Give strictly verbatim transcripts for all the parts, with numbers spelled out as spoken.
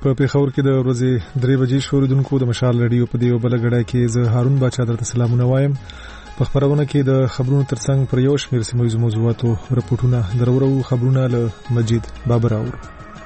په پیښور کې د ورځې درې بجې شوریدونکو د مشال رادیو په دیو بل غړای کې زه هارون باچا درته سلامونه وایم. په خبرونه کې د خبرونو ترڅنګ پر یو شمېر سیمه ییزو موضوعاتو رپورټونه درورو خبرونه له مجید بابر اورو.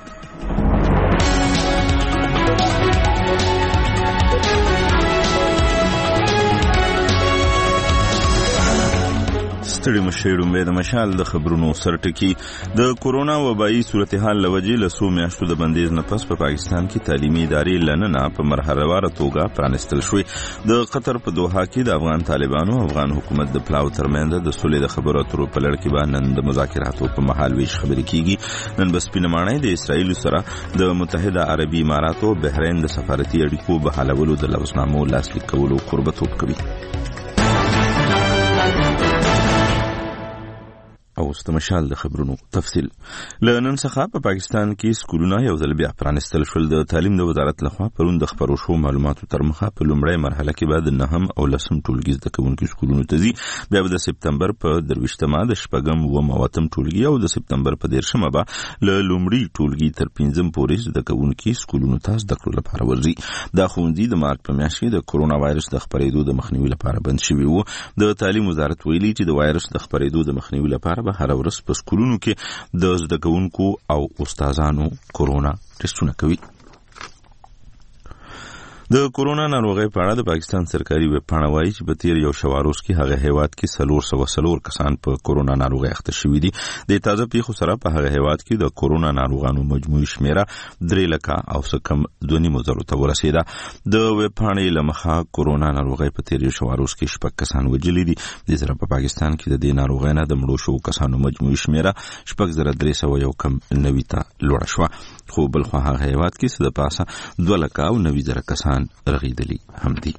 ستړي مشر امید مشال د خبرونو سرټکی د کورونا وبایي صورتحال لوجې له څو میاشتو د بندیز نه پس په پاکستان کې تعلیمي ادارې لننه په مرحلهواره توګه پرانستل شوې. د قطر په دوحه کې د افغان طالبانو او افغان حکومت د پلاو ترمنځ د سولې د خبرو اترو په لړ کې باندې نن د مذاکراتو په محل ویش خبرې کیږي. نن بس پینمانه د اسرایل سره د متحده عربي اماراتو او بحرین د سفارتي اړیکو بحالولو د لوزنامو لاسلیک کولو قربتوب کوي. او استمشال د خبرونو تفصیل لنن څخه په پاکستان کې سکولونه یو ځل بیا پرانستل شول. د تعلیم د وزارت لخوا پرون د خبرو شو معلوماتو تر مخه په لومړی مرحله کې بعد نهم او لسم ټولګي زده کوونکي سکولونو ته ځي. بیا د سپتمبر په درویشتمه د شپږم و مواتم ټولګي او د سپتمبر په دیرشمه به له لومړي ټولګي تر پنځم پورې زده کوونکي سکولونو ته زده کړو لپاره ورځي. دا ښوونځي د مارچ په میاشت کې د کورونا وایرس د خپرېدو د مخنیوي لپاره بند شوي وو. د تعلیم وزارت ویلي چې د وایرس د خپرېدو د مخنیوي لپاره هر ورځ په سکولونو کې د زده کوونکو او استادانو کورونا ټسټونه کوي. د کورونا ناروغۍ په اړه د پاکستان سرکاري ویب پاڼه وایي چې په تیر یو شواروز کې هغه هیواد کې څلور سوه څلور کسان په کورونا ناروغۍ اخته شوي دي. د تازه پیښو سره په هغه هیواد کې د کورونا ناروغانو مجموعي شمیره درې لکه او څه کم دوه نیمو زرو ته ورسېده. د ویب پاڼې له مخه کورونا ناروغۍ په تیر یو شواروز کې شپږ کسان وژلي دي. د سره په پاکستان کې د دې ناروغۍ نه د مړو شوو کسانو مجموعي شمیره شپږ زره درې سوه یو کم نوي ته لوړه شوه. خو بلخوا هغه هیواد کې څه د پاسه دوه لکه او نوي زره کسان رغیدلی هم دي.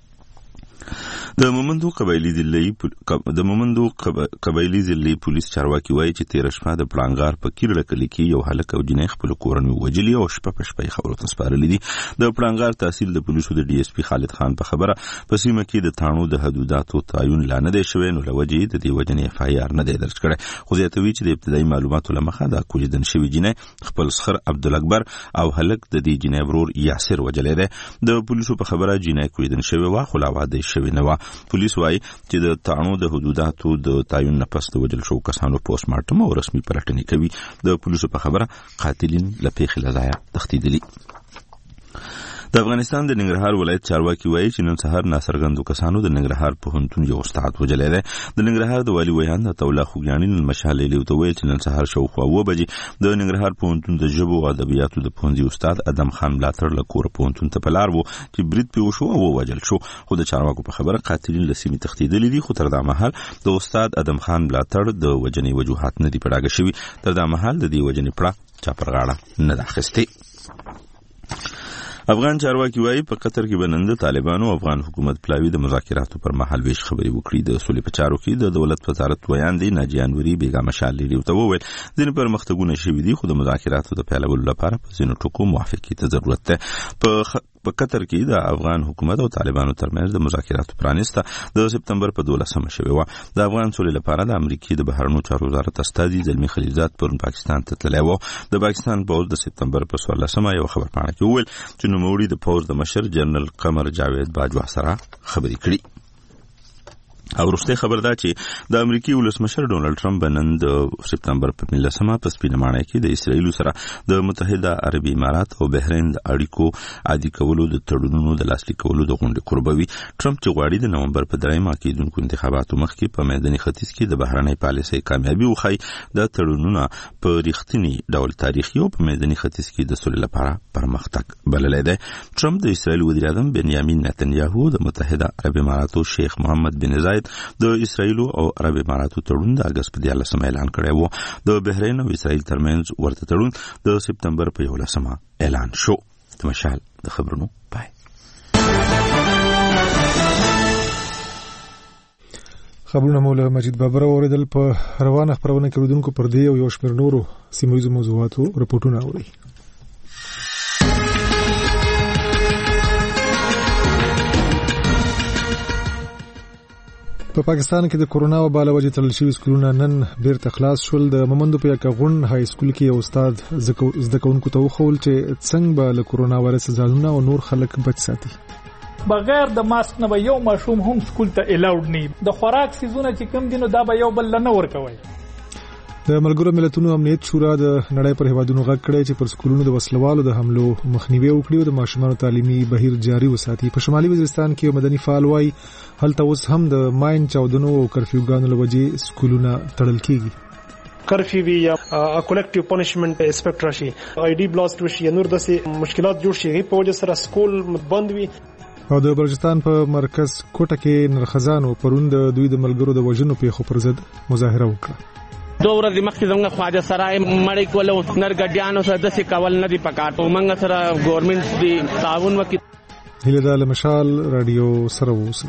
د مومندو قبایلی ضلعي د مومندو قبایلی ضلعي پولیس چارواکي وایي چې تیر شپه د پړانګار په کیرړه کلي کې یو هلک او جنۍ خپل کورنۍ وژلي او شپه په شپه خبرو ته سپارلي دي. د پړانګار تحصیل د پولیسو د ډي اس پی خالد خان په خبره په سیمه کې د تاڼو د حدوداتو تعین لا نه دی شوی، نو له وجې د دې وجنې اف آی آر نه دی درج کړی. خو زیاتوي چې د ابتدایي معلوماتو له مخه د کوژدن شوی جنۍ خپل سخر عبدالاکبر او هلک د دې جنۍ ورور یاسر وجلی دی. د پولیسو په خبره جنۍ کوژدن شوی و خو لا واده شوی نه و. پولیس وايي چې د تاڼو د حدوداتو د تعین نه پس د وجل شو کسانو پوسټ مارټم او رسمي پلټنې کوي. د پولیسو په خبره قاتلین له پیښې له ځایه تښتېدلي. د افغانستان د ننګرهار ولایت چارواکي وایي چې نن سهار ناڅرګندو کسانو د ننګرهار پوهنتون یو استاد وژلی دی. د ننګرهار د والي ویاند عطاالله خوږیاڼي نن مشال لیلیو ته ویل چې نن سهار شاوخوا اوه بجې د ننګرهار پوهنتون د ژبو او ادبیاتو د پوهنځي استاد ادم خان ملاتړ له کوره پوهنتون ته په لار و چې برید پرې وشو او ووژل شو. خو د چارواکو په خبره قاتلین له سیمې تښتېدلي دي. خو تر دا مهال د استاد ادم خان ملاتړ د وژنې وجوهات نه دي په ډاګه شوي. تر دا مهال د دې وژنې پړه چا پر غاړه نه ده اخیستې. افغان چارواکي وایي په قطر کې به نن د طالبانو او افغان حکومت پلاوي د مذاکراتو پر مهال ویش خبرې وکړي. د سولې په چارو کې د دولت وزارت ویاندې ناجیه انوري بیګا مشال لیلیو ته وویل ځینې پرمختګونه شوي دي خو د مذاکراتو د پیلولو لپاره په ځینو ټکو موافقې ته ضرورت ده. په په قطر کې د افغان حکومت او طالبانو ترمنځ د مذاکراتو پرانسته د سپتمبر په دولسمه شوې وه. د افغان سولې لپاره د امریکې د بهرنیو چارو وزارت استازي زلمي خلیلزاد پرون پاکستان ته تللی و. د پاکستان پوځ د سپتمبر په څوارلسمه یو خبرپاڼه کې وویل چې نوموړي د پوځ د مشر جنرال قمر جاوید باجوه سره خبرې کړي. او وروستی خبر دا چې د امریکای ولسمشر ډونالد ټرمپ نن د سپتمبر په پنځلسمه په سپینمانه کې د اسرایل سره د متحده عربي امارات او بحرین د اړیکو عادي کولو د تړونونو د لاسلیک کولو د غونډې قربوي. ټرمپ چې غواړي د نومبر په دریمه کېدونکو انتخاباتو مخکې په میداني ختیځ کې د بهرنۍ پالیسۍ کامیابي وښایي. دا تړونونه په رښتینی ډول تاریخي او په میداني ختیځ کې د سولې لپاره پرمختګ بللی دی. ټرمپ د اسرایل وزیر اعظم بنیامین نتنیاهو د متحده عربي اماراتو شیخ محمد بن زاید د اسرایل او عرب اماراتو تړون د اگست په دیارلسمه اعلان کړی و. د بحرین او اسرایل ترمنځ ورته تړون د سپتمبر په یولسمه اعلان شو. د مشال د خبرونو پای. خبرونه مو له مجید بابر اوریدل. په روانه خبرونه کې ورودونکو پر دې او یو شمېر نورو سیمه ییزو موضوعاتو رپورټونه اوري. په پاکستان کې د کورونا وبا له وجې تړل شوي سکولونه نن بیرته خلاص شول. د مومندو په یکغون های سکول کې یو استاد زده کوونکو ته وښول چې څنګه به له کورونا وایرس ځانونه او نور خلک بچ ساتي. بغیر د ماسک نه به یو ماشوم هم سکول ته الاود نه. د خوراک سیزونه چې کوم دي نو دا به یو بل نه ورکوي. د ملګرو ملتونو امنیت شورا د نړۍ پر هیوادونو غږ کړی چې پر سکولونو د وسلوالو د حملو مخنیوي وکړي او د ماشومانو تعلیمي بهیر جاري وساتي. په شمالي وزیرستان کې مدني فعال وايي هلته اوس هم د ماین چاودنو او کرفیوګانو له وجې سکولونه تړل کیږي. کرفیو وی یا کلیکټیو پنیشمنت اسپیکټ راشي آی ډی بلاست وشي نور داسې مشکلات جوړ شي په وجه سره سکول بند وي. او د بلوچستان په مرکز کوټه کې نرخزانو پروند دوی د ملګرو د وژنو پیښو پر ضد مظاهره وکړه. دو ورځې مخکې زموږ خواجه سرای مړی کول او نرګډیانو سره داسې کول نه دي پکار. موږ سره ګورنمنت دی تعاون وکړي. هیله ده له مشال رادیو سره اوسئ.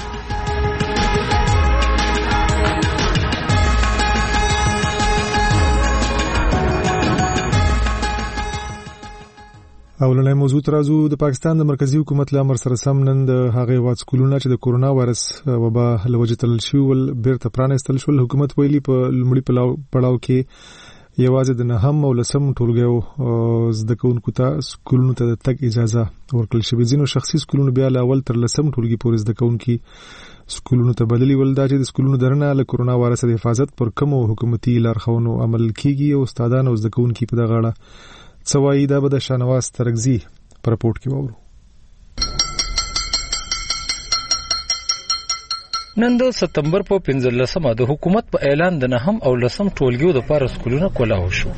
او لنه موضوع ترازو د پاکستان د مرکزی حکومت له امر سره سم نن د هغه وات سکولونه چې د کورونا وایرس وبا له وجې تړل شوي ول بیرته پرانیستل شول. حکومت ویلي په لومړي پړاو کې یوازې د نهم او لسم ټولګیو زده کوونکو ته سکولونو ته د تګ اجازه ورکړل شوې. ځینو شخصي سکولونو بیا له اول تر لسم ټولګي پورې زده کوونکي سکولونو ته بللي ول. دا چې د سکولونو درنه له کورونا وایرس د حفاظت پر کومو حکومتي لارښوونو عمل کیږي او استادان او زده کوونکي په دغه اړه سوای دا به د شانواز ترغزی پر رپورت کې وورو. نن د سپتمبر په پنځلسمه د حکومت په اعلان د نهم او لسم ټولګیو د پاره سکولونه کولاو شو.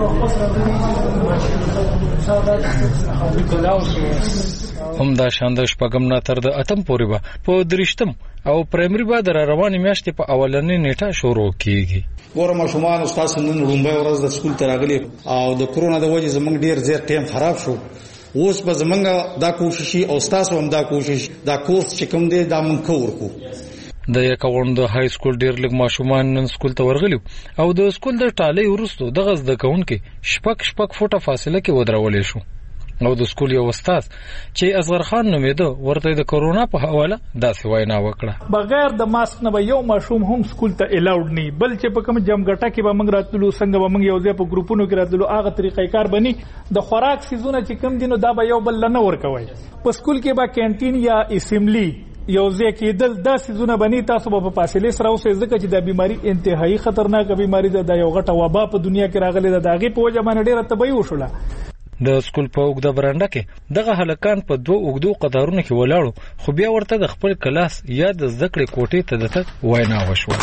هم دا شاندار شپږم نه تر د اتم پورې به په درشتم او پرایمري به د روانې میاشتې په اولنۍ نیټه شروع کیږي. ګوره ماشومان استاد نن لومبه ورځ د سکول ته راغلي او د کورونا د وجې زمونږ ډیر زیات ټیم خراب شو. اوس به زمونږ دا کوشش او استاد هم دا کوشش دا کورس چې کوم دی دا مونږ کوو. د یکاوند های سکول ډیر لږ ماشومان نن سکول ته ورغلي او د سکول د ټالۍ وروسته دغه زده کوونکي شپږ شپږ فوټه فاصله کې ودرولې شو. او د سکول یو استاد چې اصغر خان نومیده ورته د کورونا په حواله داسې وینا وکړه. بغیر د ماسک نه به یو ماشوم هم سکول ته الاود نه. بل چې په کوم جمګټه کې به موږ راتلو څنګه به موږ یو ځای په ګروپونو کې راتلو هغه طریقې کار بني. د خوراک سیزونه چې کوم دینو دا به یو بل نه ورکوي. په سکول کې به کینټین یا اسمبلی یو ځای کې دل داسې زونه بني تاسو به په فاصله سره اوسئ ځکه چې د بیماری انتهایی خطرناک بیماری ده. د یو غټه وبا په دنیا کې راغلي ده. د هغې په وجه باندې ډېره تباهي وشوله. د سکول په اوږده برنډه کې دغه هلکان په دوه اوږدو قطارونو کې ولاړو خو بیا ورته د خپل کلاس یا د زده کړې کوټې ته د تګ وینا وشوه.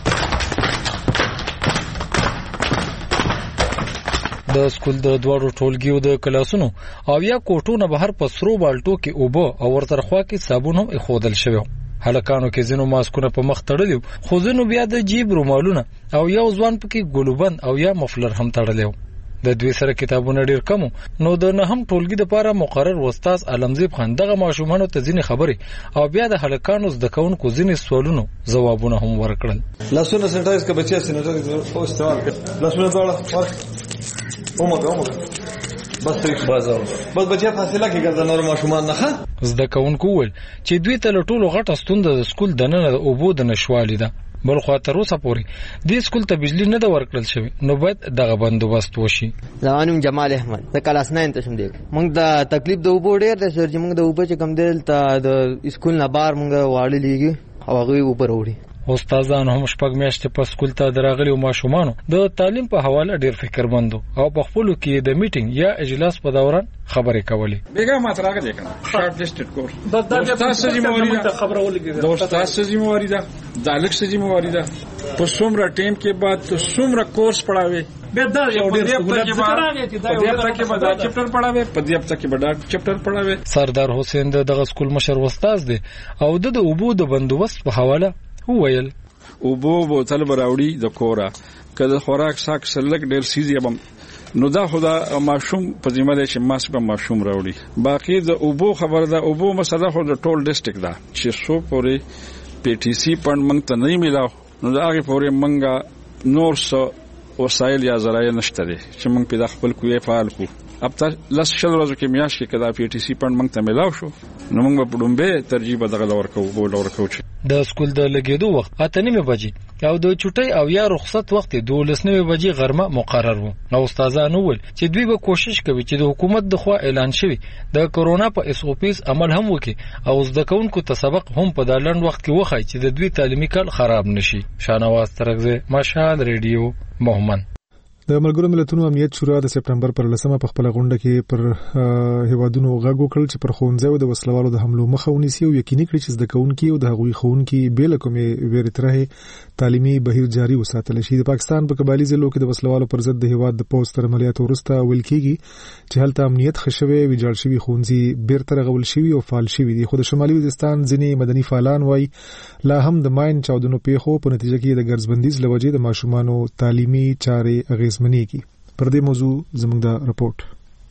د سکول د دواړو ټولګیو د کلاسونو او یا کوټو نه بهر په سرو بالټو کې اوبه او ورته خوا کې صابون هم ایښودل شوی. هلکانو کې ځینو ماسکونه په مخ تړلي خو ځینو بیا د جیب رومالونه او یو ځوان پکې ګلوبند او یا مفلر هم تړلی. د دوی سره کتابونه ډیر کم نو د نهم ټولګي لپاره مقرر استاد علمزیب خان دغه ماشومانو ته ځینې خبرې او بیا د هلکانو زده کوونکو ځینې سوالونو ځوابونه هم ورکړل. لاسونه سینټایز کړه بچیا سینټایز او استعمال کړه لاسونه دواړه اومه اومه بس تریخ بازار بس بچیا فاصله کې ګرځا نور ماشومان نه. زده کوونکو ول چې دوی ته ټولو غټه ستونزه د سکول دننه د اوبو د نشوالي ده. بل خو تر اوسه پورې د سکول ته بجلی نه د ورکړل شوی نو باید دغه بندوبست وشي. زمانم جمال احمد د کلاس نه تشم دی. موږ د تکلیف د وبو ډیر د سر چې موږ د وبو چې کم دل ته د سکول نه بار موږ واړی لیږي او هغه وبر وړي. استادان هم شپږ میاشتې په سکول ته دراغلي ماشومانو د تعلیم په حواله ډیر فکرمند او په خپل کې د میټینګ یا اجلاس په دوران خبرې کولې. بیګا ماته راغلی کنه شارټ لیسټډ کورس د استاد ذمہواری ده خبره ولګي د استاد ذمہواری ده د الګ ذمہواری ده په څومره ټیم کې بعد څومره کورس پڑھاوي به دا یو ډیر سہولت ذکر راغی چې دا یو ډیر کې بدا چپټر پڑھاوي په دې هفته کې بدا چپټر پڑھاوي. سردار حسین دغه سکول مشر استاد دی او د اوبو د بندوبست په حواله وویل اوبو بوتل براوړي د کورا کله خوراک ساک سلک ډیر سیزي بم نو دا خدا ماشوم په ذمہ ده چې ماس په ماشوم راوړي. باقي د اوبو خبر ده اوبو مسله خو د ټول ډیسټریکټ ده چې سو پورې پی ټی سی پند منګ ته نه میلاو نو دا هغه پورې منګه نور سو وسایل یا ذرایع نشته دي چې موږ په خپل کوی فعال کو. اب ته لس شل ورځې کې میاش کې کدا پی ټی سی پند منګ ته میلاو شو نو موږ په ډومبه ترجیح بدغه ورکو بول ورکو. د سکول د لګیدو وخت اته نیمه بجې او د چټي او یا رخصت وخت دولس نیمه بجې غرمه مقرر وو. نو استادانو ول چې دوی به کوشش کوي چې د حکومت د خوا اعلان شوی د کورونا په اس او پیز عمل هم وکړي او زده کوونکو ته سبق هم په دالند وخت کې وخی چې د دوی تعلیمي کال خراب نشي. شانواز ترغزه مشهد ریډیو مومن. د ملګرو ملتونو امنیت شورا د سپټمبر پر لسمه په خپل غونډه کې پر هیوادونو غږ وکړ چې پر ښوونځیو د وسلوالو د حملو مخه ونیسي او یقیني کړي چې زده کوونکي او د هغوی ښوونکي بې له کومې ویرې ترهې تعلیمي بهیر جاري وساتل شي. د پاکستان په قبایلي ضلعو کې د وسلوالو پر ضد د هیواد د پوځ تر عملیاتو وروسته ویل کېږي چې هلته امنیت ښه شوی، ویجاړ شوي ښوونځي بیرته رغول شوي او فعال شوي دي. خو د شمالي وزیرستان ځینې مدني فعالان وایي لا هم د ماین چاودنو پیښو په نتیجه کې د ګرځبندیز له وجې د ماشومانو تعلیمي چارې اغیزمنېږي. پر دې موضوع زموږ د رپورت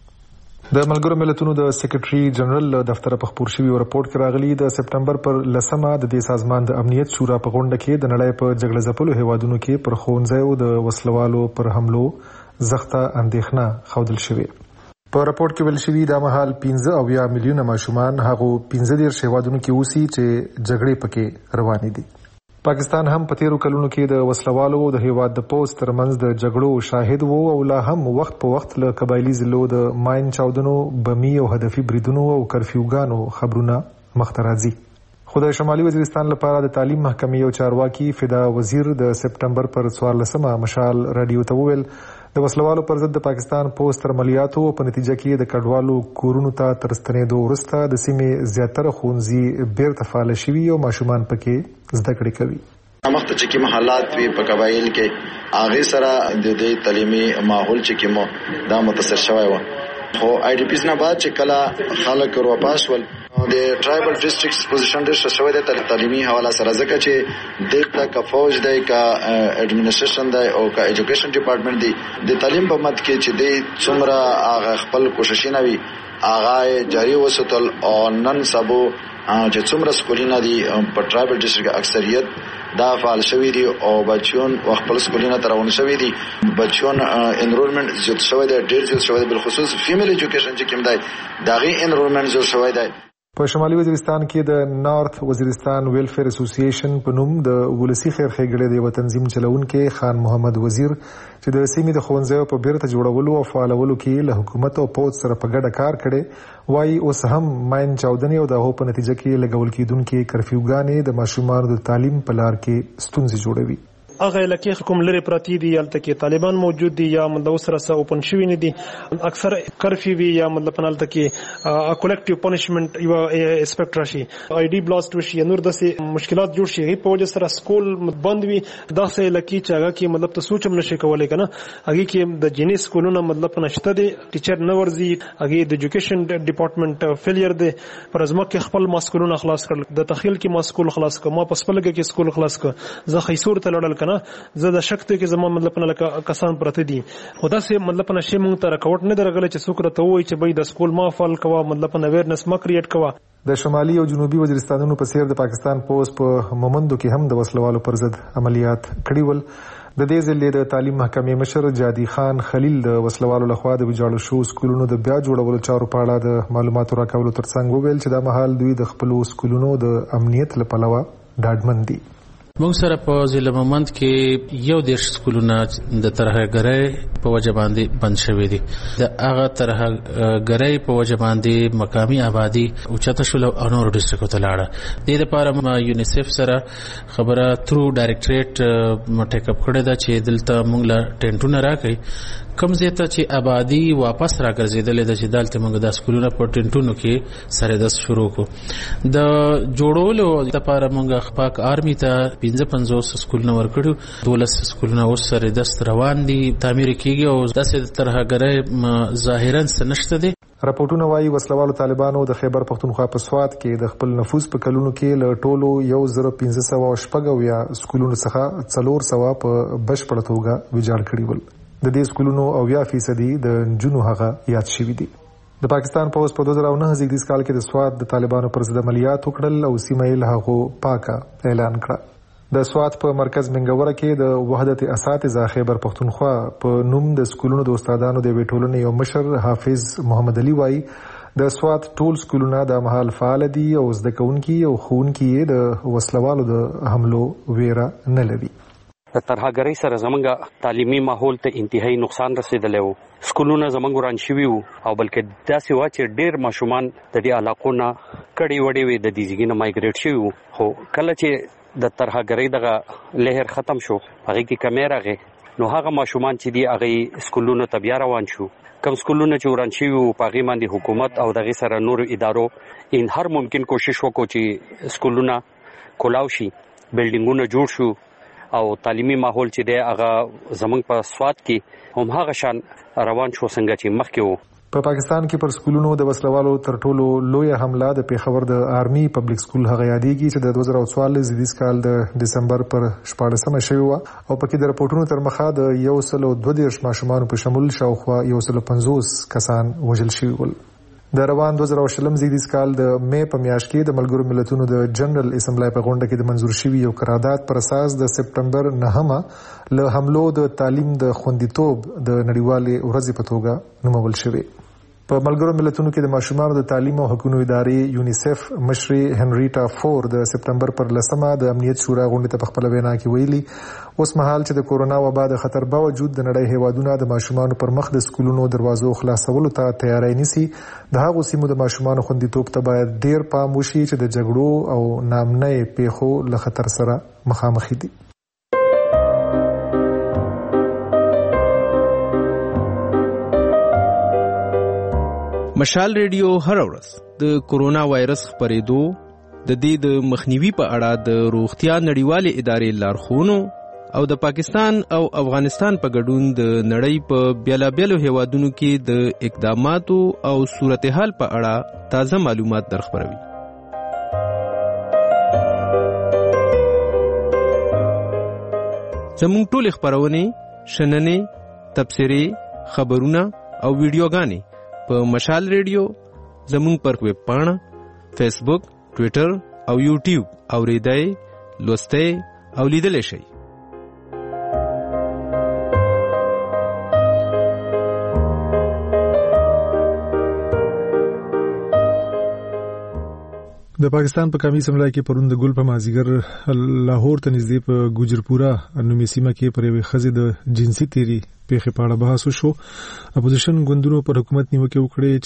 د ملګرو ملتونو د سیکریټري جنرال دفتر په خبر شوی رپورت کې راغلي د سپټمبر پر لسمه د دې سازمان د امنیت شورا په غونډه کې د نړۍ په جګړه ځپلو هیوادونو کې پر ښوونځیو د وسلوالو پر حملو زغته اندېښنه ښودل شوې. په رپورت کې ویل شوی د مهال پنځه اویا میلیونه ماشومان هغه پنځه دېرش هیوادونو کې اوسي چې جګړې پکې روانې دي. پاکستان هم په تیرو کلونو کې د وسلوالو د هیواد د پوز ترمنځ د جګړو شاهد وو او لا هم وخت په وخت له قبایلي ضلعو د ماین چاودنو، بمي او هدفي بریدونو او کرفیوګانو خبرونه مخته راځي. خو د شمالي وزیرستان لپاره د تعلیم محکمې او چارواکي فدا وزیر د سپټمبر پر څوارلسمه مشال رادیو ته وویل د وسلوالو پر ضد د پاکستان پوز تر عملیاتو په نتیجه کې د کډوالو کورونو ته تر ستنېدو وروسته د سیمې زیاتره ښوونځي بیرته فعال شوي او ماشومان پکې زده کړې کوي. مخته چې کوم حالات وي په قبایل کې هغه سره د دې تعلیمي ماحول چې کوم دا متاثر شوی و. خو آی ډی پیز نه بعد چې کله خلک ورواپس ول د ټرایبل ډیسټریکټس پوزیشن ډېر شوی د تعلیمي حواله سره ځکه چې دلته کا فوج دی کا اډمنسټریشن دی او کا ایجوکیشن ډپارټمنټ دی د تعلیم په مد کې چې د څومره هغه خپل کوششونه وي هغه جاری وساتل او نن سبو چې څومره سکولونه دي په ټرایبل ډیسټریکټ اکثریت دا فعال شوی دي او بچیون خپل سکولونه ترونه شوی دي. بچیون انرولمنت زیات شوی دی، ډېر زیات شوی دی، بل خصوص فیمیل ایجوکیشن چې کوم دی داغي انرولمنت زیات شوی دی. په شمالي وزیرستان کې د نارث وزیرستان ویلفیر اسوسییشن په نوم د ولسی خیر ښېګړې د یو تنظیم چلونکي خان محمد وزیر چې د سیمې د ښوونځیو په بیرته جوړولو او فعالولو کې له حکومت او پوځ سره په ګډه کار کړي وایي اوس هم ماین چاودنې او د هغو په نتیجه کې لګول کېدونکې کرفیوګانې د ماشومانو د تعلیم په لار کې ستونزې جوړوي. هغه علاقې کوم لري پراتی دي یالته کې طالبان موجود دي یا مطلب سره سره اوپن شوی نه دي، اکثر کرفیو وی یا مطلب پنالته کې کلیکټیو پنیشمنت یو اسپیکټ راشي، آی ډی بلاست وشي، نور داسې مشکلات جوړ شي په وجه سره سکول بند وي. داسې علاقې چې هغه کې مطلب ته سوچ هم نشي کولای کنه هغه کې د جنې سکولونو مطلب نشته دي، ټیچر نه ورزي، هغه د ایجوکیشن ډپارټمنټ فیلیر دی. پر ازمه کې خپل ماسکولونه خلاص کړل، د تخیل کې ماسکول خلاص کړ، ما پسپلګه کې سکول خلاص کړ، زه خیسور ته لړل زه د شک ته کې زما مطلب نه لکه کسان پرته دي. خدا سي مطلب نه شي مونږ ته راکوټ نه درغله چې څوک راته وایي چې بای د سکول ما فعال کوا مطلب نه اویرنس ما کریټ کوا. د شمالي او جنوبي وزیرستانونو په څیر د پاکستان پوز په مومندو کې هم د وسلوالو پر ضد عملیات کړي ول. د دې ځلې د تعلیم محکمې مشر جادي خان خلیل د وسلوالو لخوا د ویجاړو شو سکولونو د بیا جوړولو چارو په اړه د معلوماتو راکولو ترڅنګ وویل چې دا مهال دوی د خپل سکولونو د امنیت لپاره ډاډمن دي. موږ سره په ضلع مومند کې یو دیرش سکولونه د ترهګرۍ په وجه باندې بند شوي دي. د هغه ترهګرۍ په وجه باندې مقامي آبادی اوچته شول او نور ډیسټریکټ ته لاړه. د دې لپاره ما یونیسف سره خبره ترو ډایریکټریټ ټیک اپ کړې ده چې دلته موږ له ټینټونه راکړي کوم ځای ته چې آبادی واپس راګرځېدلې ده چې دلته موږ د سکولونو په ټینټونو کې سره داس شروع کو. د جوړولو لپاره موږ خپاک آرمی ته پنځه پنځوس سکولونه ورکړو، دولس سکولونه اوس سره دست روان دي تعمیر کیږي او داسې ترهګرۍ ظاهرا سنشته دي. راپورټونه وايي وسلوالو طالبانو د خیبر پختونخوا په سوات کې د خپل نفوذ په کلونو کې له ټولو یو زره پنځه سوه شپږ اویا سکولونو څخه څلور سوه په بشپړه توګه ویجاړ کړي ول. د دې سکولونو اویا فیصدي د نجونو هغه یاد شوي دي. د پاکستان پوز په دوه زره نهه زیږدیز کال کې د سوات د طالبانو پر ضد عملیات وکړل او سیمه یې له هغو پاکه اعلان کړه. د سوات په مرکز منګوره کې د وحدت اساتذه خیبر پختونخوا په نوم د سکولونو د استادانو د ویټولنې یو مشر حافظ محمد علي وایي د سوات ټول سکولونه د مهال فعال دي او زده کوونکي او ښوونکي د وسلوالو د حملو ویره نه لري. د ترهګرۍ سره زمونږ تعلیمي ماحول ته انتهایی نقصان رسیدلی و. سکولونه زمونږ وران شوي وو او بلکې داسې وه چې ډېر ماشومان د دې علاقو نه کډې وډې وې، د دې ځایګي نه مایګریټ شوي وو. خو کله چې د ترهګرۍ دغه لهر ختم شو، هغې کې کمی راغې، نو هغه ماشومان چې دي هغې سکولونو ته بیا روان شو. کم سکولونه چې وران شوي وو په هغې باندې حکومت او دغې سره نورو ادارو ان هر ممکن کوشش وکړو چې سکولونه کولاو شي، بلډینګونه جوړ شو او تعلیمي ماحول چې دی هغه زمونږ په سوات کې هم هغه شان روان شو څنګه چې مخکې وو. په پاکستان کې پر سکولونو د وسلوالو تر ټولو لویه حمله د پیښور د آرمي پبلک سکول هغه یادېږي چې د دوه زره څوارلس زیږدیز کال د دسمبر پر شپاړسمه شوې وه او پکې د رپورټونو تر مخه د یو سل او دوه دېرش ماشومانو په شمول شاوخوا یو سل پنځوس کسان وژل شوي ول. د روان دوه زره شلم زیږدیز کال د مې په میاشت کې د ملګرو ملتونو د جنرال اسمبلی په غونډه کې د منظور شوي یو قرارداد پر اساس د سپټمبر نهمه له حملو د تعلیم د خوندیتوب د نړیوالې ورځې په توګه نومول شوی. په ملګرو ملتونو کې د ماشومانو د تعلیم او حقوقو ادارې یونیسف مشرې هنریټا فور د سپټمبر پر لسمه د امنیت شورا غونډې ته په خپل وینا کې ویلي اوس مهال چې د کورونا وبا د خطر باوجود د نړۍ هیوادونه د ماشومانو پر مخ د سکولونو دروازو خلاصولو ته تیاری نیسي، د هغو سیمو د ماشومانو خوندیتوب ته باید ډیر پام وشي چې د جګړو او نامنۍ پیښو له خطر سره مخامخ دي. مشال ریډیو هر ورځ د کورونا وایرس خپرېدو، د دې د مخنیوي په اړه د روغتیا نړیوالې ادارې لارښوونو او د پاکستان او افغانستان په ګډون د نړۍ په بیلابیلو هیوادونو کې د اقداماتو او صورتحال په اړه تازه معلومات درخبروي. زموږ ټولې خپرونې، شننې، تبصرې، خبرونه او ویډیوګانې په مشال ریډیو، زموږ پر ویب پاڼه، فیسبوک، ټویټر او یوټیوب اوریدای، لوستای او لیدلی شئ. د پاکستان په قومي اسمبلی کې پرون د ګل په مازیګر لاهور ته نږدې په ګوجرپورا نومي سیمه کې پر یوې ښځې د جنسي تیری پیښې په اړه بحث وشو. اپوزیشن ګوندونو پر حکومت نیوکې وکړې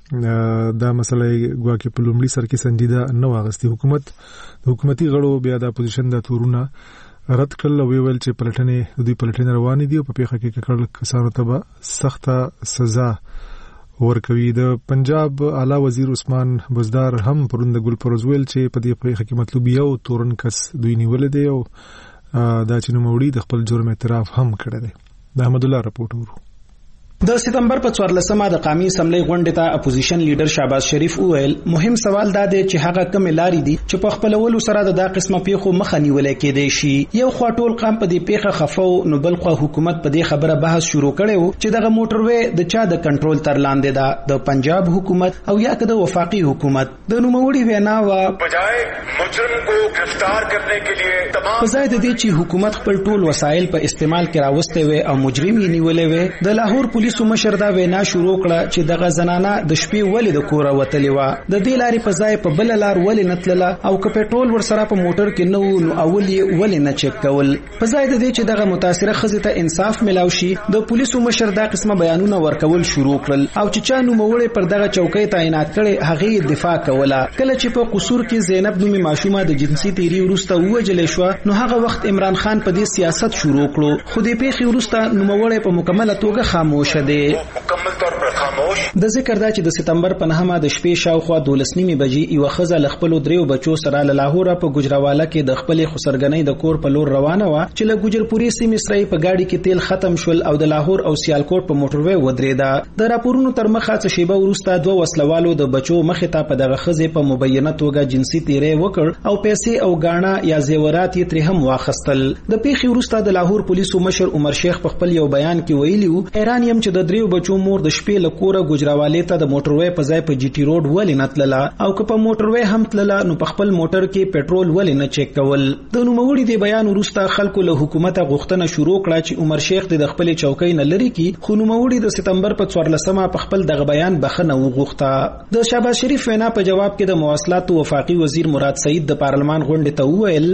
چې دا مسله ګواکې په لومړي سر کې سنجیده نه واغستې. حکومت د حکومتي غړو بیا د اپوزیشن د تورونه رد کړل او ویل چې پلټنې د دوی پلټنې روانې دي او په پیښه کې ککړ کسانو ته به سخته سزا ورکوي. د پنجاب اعلی وزیر عثمان بزدار هم پرون د ګل پروز ویل چې په دې پیښه کې مطلوب یو تورن کس دوی نیولې دی او دا چې نوموړي د خپل جرم اعتراف هم کړی دی. د احمد الله رپورټ ورو. د سپتمبر په څوارلسمه د قومي اسمبلی غونډې ته اپوزیشن لیډر شهباز شریف وویل مهم سوال دا دی چې هغه کوم لارې دي چې په خپلولو سره د دا قسمه پیښو مخه نیول کېدای شي. یو خوا ټول قام په دې پیښه خفو، نو بل خوا حکومت په دې خبره بحث شروع کړي وو چې دغه موټروي د چا د کنټرول تر لاندې ده، د پنجاب حکومت او یا که د وفاقي حکومت. د نوموړي وینا وا بجای مجرم کو گرفتار کرنے کے لیے تمام بجای د دې چې حکومت خپل ټول وسایل په استعمال کې راوستي وي او مجرم یې نیولې وي، د لاهور پولیسو مشر دا وینا شروع کړه چې دغه زنانه د شپې ولې د کوره وتلې وه، د دې لارې په ځای په بل لار ولې نه تلله او که پټرول ورسره په موټر کې نه و نو اول یې ولې نه چک کول. په ځای د دې چې دغه متاثره ښځې ته انصاف ملاو شي، د پولیسو مشر دا قسمه بیانونه ورکول شروع کړل او چې چا نوموړی پر دغه چوکۍ تعینات کړي هغې دفاع کوله. کله چې په قصور کې زینب نومي ماشومه د جنسي تیري وروسته ووجلې شوه، نو هغه وخت عمران خان په دې سیاست شروع کړو، خو دې پیښې وروسته نوموړی په مکمله توګه خاموشه دی. مکمل طور پر خاموش. د ذکر دا چې د سپتمبر په نهمه د شپې شاوخوا دولس نیمې بجې یوه ښځه له خپلو دریو بچو سره له لاهوره په ګوجراواله کې د خپلې خسرګنۍ د کور په لور روانه وه چې له ګوجرپورې سیمې سره په ګاډي کې تیل ختم شول او د لاهور او سیالکوټ په موټروي ودرېده. د راپورونو تر مخه څه شیبه وروسته دوه وسلوالو د بچو مخې ته په دغه ښځې په مبینه توګه جنسي تیری وکړ او پیسې او ګاڼه یا زیورات یې ترې هم واخیستل. د پیښې وروسته د لاهور پولیسو مشر عمر شیخ په خپل یو بیان کې ویلي و حیران یم چې چې د دریو بچو مور د شپې له کوره ګجراوالې ته د موټروي په ځای په جی ټي روډ ولې نه تلله او که په موټروي هم تلله نو په خپل موټر کې پېټرول ولې نه چیک کول. د نوموړي د بیان وروسته خلکو له حکومت غوښتنه شروع کړه چې عمر شیخ د خپل چوکۍ نه لري کی خو نوموړي د سپتمبر په څوارلسمه په خپل دغه بیان بخنه وغوښته. د شهباز شریف وینا په جواب کې د مواصلات وفاقي وزیر مراد سعید د پارلمان غونډې ته وویل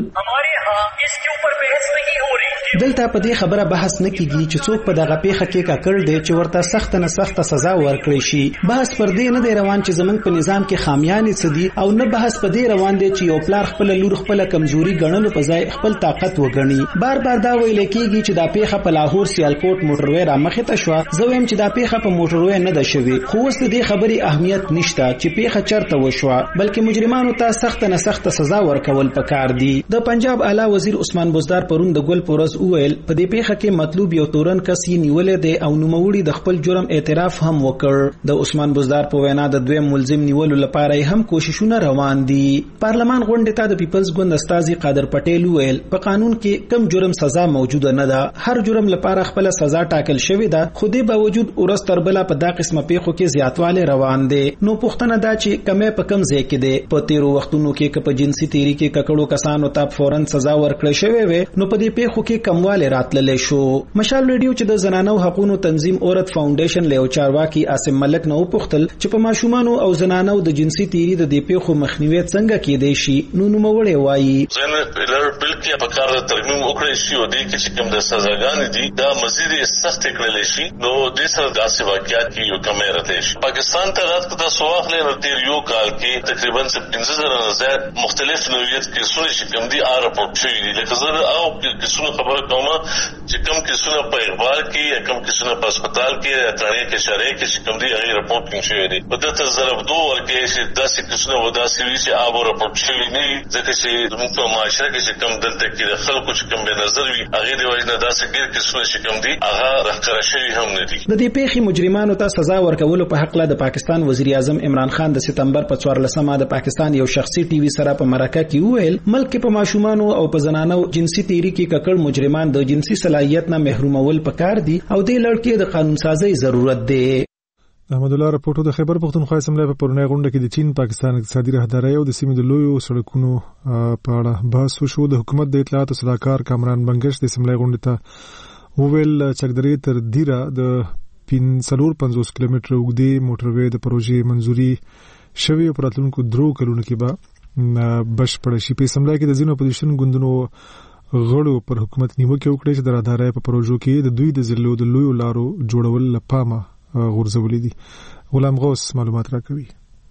دلته په دې خبره بحث نه کیږي چې څوک په دغه پیښه کې کاکړ دی چې ورته سخت نه سخت سزا ورکړي شي. بحث پر دې نه دی روان چې زمونږ په نظام کې خامیانې څه دي او نه بحث په دې روان دی چې یو پلار خپل لور خپل کمزوري ګڼلو په ځای خپل طاقت وګڼي. بار بار دا ویل کیږي چې دا پیښه په لاهور سیالکوټ موټروي را مخې ته شوه. زه وایم چې دا پیښه په موټروي نه ده شوې خو اوس دې خبرې اهمیت نشته چې پیښه چرته وشوه بلکې مجرمانو ته سخت نه سخت سزا ورکول پکار دي. د پنجاب اعلی وزیر عثمان بزدار پرون د ګل پورز وویل په دې پیښه کې مطلوب یو تورن کس یې نیولې دی او نوموړي د خپل جرم اعتراف هم وکړ. د عثمان بزدار په وینا د دویم ملزم نیولو لپاره هم کوششونه روان دي. پارلمان غونډې ته د پیپلز ګوند استاذي قادر پټیل ویل په قانون کې کم جرم سزا موجوده نه ده. هر جرم لپاره خپل سزا ټاکل شوې ده خو دې باوجود ورځ تر بله په دا قسمه پیښو کې زیاتوالی روان دی. نو پوښتنه دا چې کمې په کم ځای کې دی. په تیرو وختونو کې که په جنسي تیری کې ککړو کسانو ته فورن سزا ورکړل شوې وي نو په دې پیښو کې کموالی راتللی شو. مشال ریډیو چې د زنانو حقوقو تنظیم اورت فاونډیشن له چارواکي عاصم ملک نو پوښتل چې په ماشومانو او زنانو د جنسي تیری د دې پیښو مخنیوي څنګه کېدای شي. نو نوموړی وایي زنه بل کې په کار د ترمیم وکړي شي او د کې چې کوم د سزاګانې دي دا مزید سخت کړل شي نو د سره داسې واقعیات کې یو کمی راځي. پاکستان ته رات کته سواخ له تیر یو کال کې تقریبا پنځه زره نه زیات مختلف نوعیت کې سوري چې کوم دي ا راپورټ شوی دي لکه زه او کیسونه خبره کوم چې کوم کیسونه په اخبار کې یا کوم کیسونه په هسپتال کې یا تاریخ کې شارع کې چې کوم دي هغه راپورټ شوی دي په دغه ضرب دوه ورکه چې داسې کیسونه وداسې وی چې آب راپورټ شوی نه ځکه چې موږ په معاشره کې چې کوم دلته کې د خلکو چې کوم به نظر وي هغه دی وایي نه داسې ګیر کیسونه چې کوم دي هغه راخره شوی هم نه دي. د دې پیښې مجرمانو ته سزا ورکولو په حق له د پاکستان وزیر اعظم عمران خان د سپتمبر په څوارلسمه د پاکستان یو شخصي ټي وي سره په مرکه کې وویل ملک په ماشومانو او په زنانو جنسي تیری کې ککړ مجرمان د جنسي صلاحیت نه محرومول پکار دي او د لړکې د قانون سازي ضرورت دی. احمد الله راپورټو د خیبر پختونخوا اسمبلی په پرونی غونډه کې د چین پاکستان اقتصادي راهدارۍ او د سیمې د لویو سړکونو په اړه بحث وشو. د حکومت د اطلاعاتو صلاحکار کامران بنگش د اسمبلی غونډې ته وویل چکدرې تر دیره د څلور پنځوس کیلومتره اوږدې موټروي د پروژې منځوري شوې او په راتلونکو درو کلونو کې به بشپړه شي. په اسمبلی کې د ځینو اپوزیشن ګوندونو غړو پر حکومت نیوکه وکړه چې د راهدارۍ په پروژو کې د دوی د ضلعو د لویو لارو جوړول لپاره غورځولې دي. غلام غوث معلومات راکوي.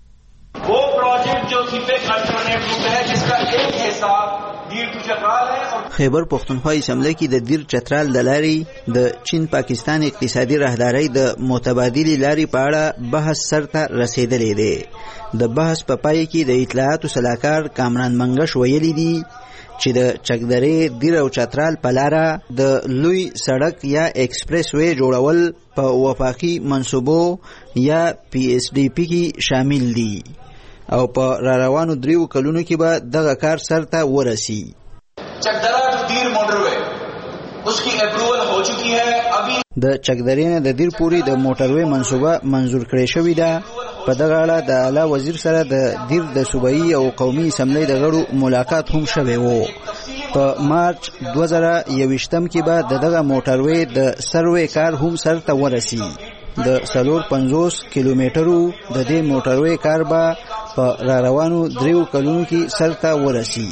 वो प्रोजेक्ट जो सीपे अल्टरनेटिव है जिसका एक हिस्सा دیر تو چترال ہے. خیبر پختونخوا اسمبلی کې د دیر چترال د لارې د چین پاکستان اقتصادي راهدارۍ د متبادلې لارې په اړه بحث سرته رسیدلی دی. د بحث په پای کې د اطلاعاتو صلاحکار کامران منګش ویلي دي چې د چکدرې دیر او چترال په لاره د لوی سړک یا ایکسپریس وی جوړول په وفاقي منصوبو یا پی ایس ډی پی کې شامل دي او په را روانو دریو کلونو کې به دغه کار سرته ورسی. چکدرا دیر موټروي اس کی اپروول ہو چکی ہے. ابھی د چکدرې نه د دیر پوری د موټروي منصوبه منظور کړې شوې ده. په دغه اړه د اعلی وزیر سره د دیر د صوبایي او قومي اسمبلی د غړو ملاقات هم شوی وو. په مارچ دوه زره یوویشتم کې به د دغه موټروي د سروې کار هم سرته ورسی. د څلور پنځوس کیلومترو د دې موټروي کار به په را روانو دریو کلونو کې سرته ورسی.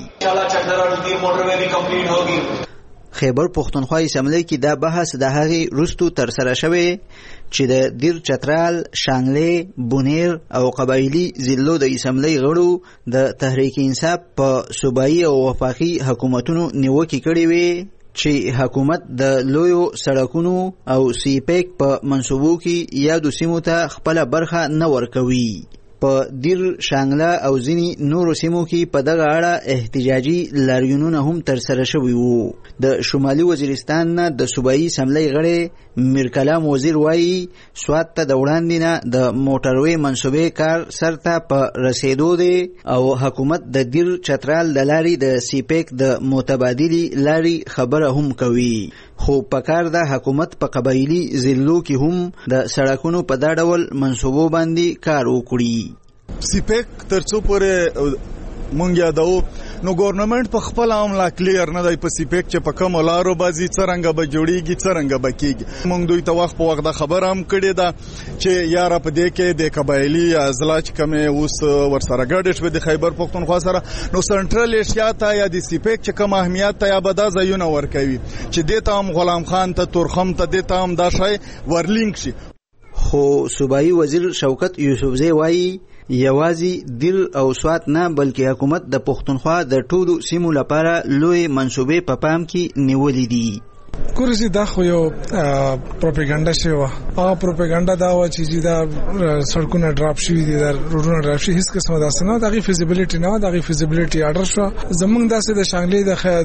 خیبر پختونخوا اسمبلی کې دا بحث د هغې وروستو ترسره شوی چې د دیر چترال، شانګلې، بونیر او قبایلي ضلعو د اسمبلی غړو د تحریک انصاف په صوبایي او وفاقي حکومتونو نیوکې کړې وې چې حکومت د لویو سړکونو او سی پیک په منصوبو کې یادو سیمو ته خپله برخه نه ورکوي. په دیر شانګله او ځینی نورو سیمو کې په دغه اړه احتجاجي لاریونونه هم ترسره شوي وو. د شمالي وزیرستان نه د صوبایي اسمبلی غړی میر کلام وزیر وایي سوات ته د وړاندې نه د موټروي منصوبې کار سرته په رسیدو دی او حکومت د دیر چترال د لارې د سیپیک د متبادلي لارې خبره هم کوي، خو پکار د حکومت په قبایلی ضلعو کې هم د سړکونو په دا ډول منصوبو باندې کار وکړي. سیپیک ترڅو پورې مونږ یادو نو ګورنمنت په خپل عام لا کلیر نه دی په سیپیک چې په کوم لارو بازي څرنګه به جوړیږي څرنګه به کیږي. مونږ دوی ته وخت په وخت د خبر هم کړی دا چې یاره په دې کې د قبایلی اضلاع چې کومه اوس ورسره ګډ شوه د خیبر پختونخوا سره نو سنټرل ایشیا ته یا د سیپیک چې کوم اهمیت ته یا به دا ځایونه ورکوي چې د تام غلام خان ته تورخم ته د تام دا شای ورلینک شي. خو صوبایي وزیر شوکت یوسفزی وایي یوازې دیر او سوات نه بلکې حکومت د پښتونخوا د ټولو سیمو لپاره لوی منصوبې په پام کې نیولې دي. کورسي دا خو یو پروپاګاندا شوی و. هغه پروپاګاندا دا و چې دا سړکونه ډراپ شوي دي، دا روډونه ډراپ شوي، هیڅ قسمه داسې نه دغه فیزیبিলিټي نه دغه فیزیبিলিټي اډر شو. زمونږ داسې د شانګلې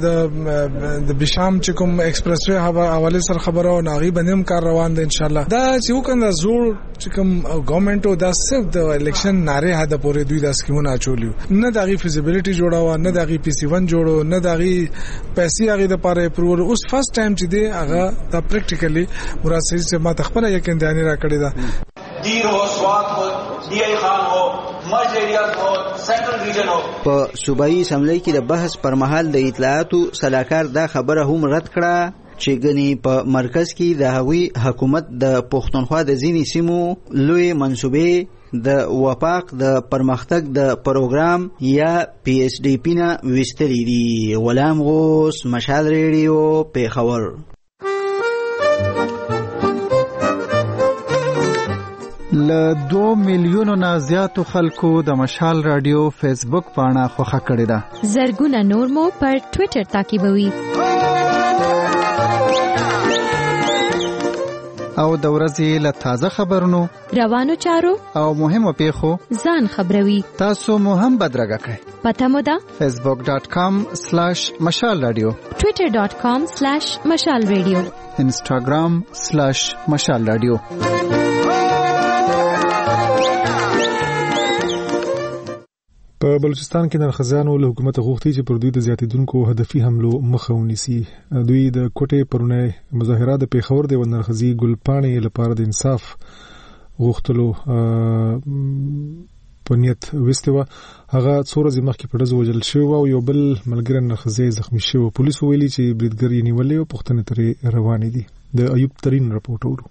د د بشام چې کوم ایکسپریس وی هغه حواله سره خبره او ناغي بنیم کار روان دي ان شاء الله. دا چې وکړه زوړ چې کوم ګورنمنت او دا صرف د الیکشن ناره هدا پورې دوی د سکیمونه اچولیو، نه دغه فیزیبিলিټي جوړاوه، نه دغه پی سی ون جوړو، نه دغه پیسې هغه د پاره اپروول. اوس فرست ټایم چې دی هغه دا پریکټیکلی مراد سړي چې ما تخپل یقین دانی را کړی دا دیر هو سوات هو ڈی ای خان هو مرج ایریاز هو سنټرل ریجن هو. په صوبایي اسمبلی کې د بحث پر مهال د اطلاعاتو صلاحکار دا خبره هم رد کړه چې ګنی په مرکز کې د هغوی حکومت د پښتونخوا د ځینې سیمو لوی منصوبې د وفاق د پرمختګ د پروګرام یا پی ایس ډی پی نه وستری دي. غلام غوث، مشال ریډیو، پیښور. له دو میلیونو نه زیاتو خلکو د مشال رادیو فیسبوک پاڼه خوښه کړې ده. زرګونه نور مو پر ټوئیټر تعقیبوي او د ورځې له تازه خبرونو، روانو چارو او مهمو پیښو ځان خبروي. تاسو مو هم بدرګه کړئ. پته مو ده facebook dot com slash مشال رادیو، twitter dot com slash مشال رادیو، instagram slash مشال رادیو. په بلوچستان کې نرخزانو له حکومت غوښتي چې پر دوی د زیاتیدونکو هدفي حملو مخه ونیسي. دوی د کوټې پرونه مظاهره د پیښور د ونرخزي ګلپاڼې لپاره د انصاف غوښتلو په نیت وسته و. هغه څو ورځې مخکې په ډزو وژل شوی او یو بل ملګری نرخزي زخمی شوی. پولیس ویلي چې بریدګر یې نیولې او پوښتنې ترې روانې دي. د ایوب ترين رپورټ ورو.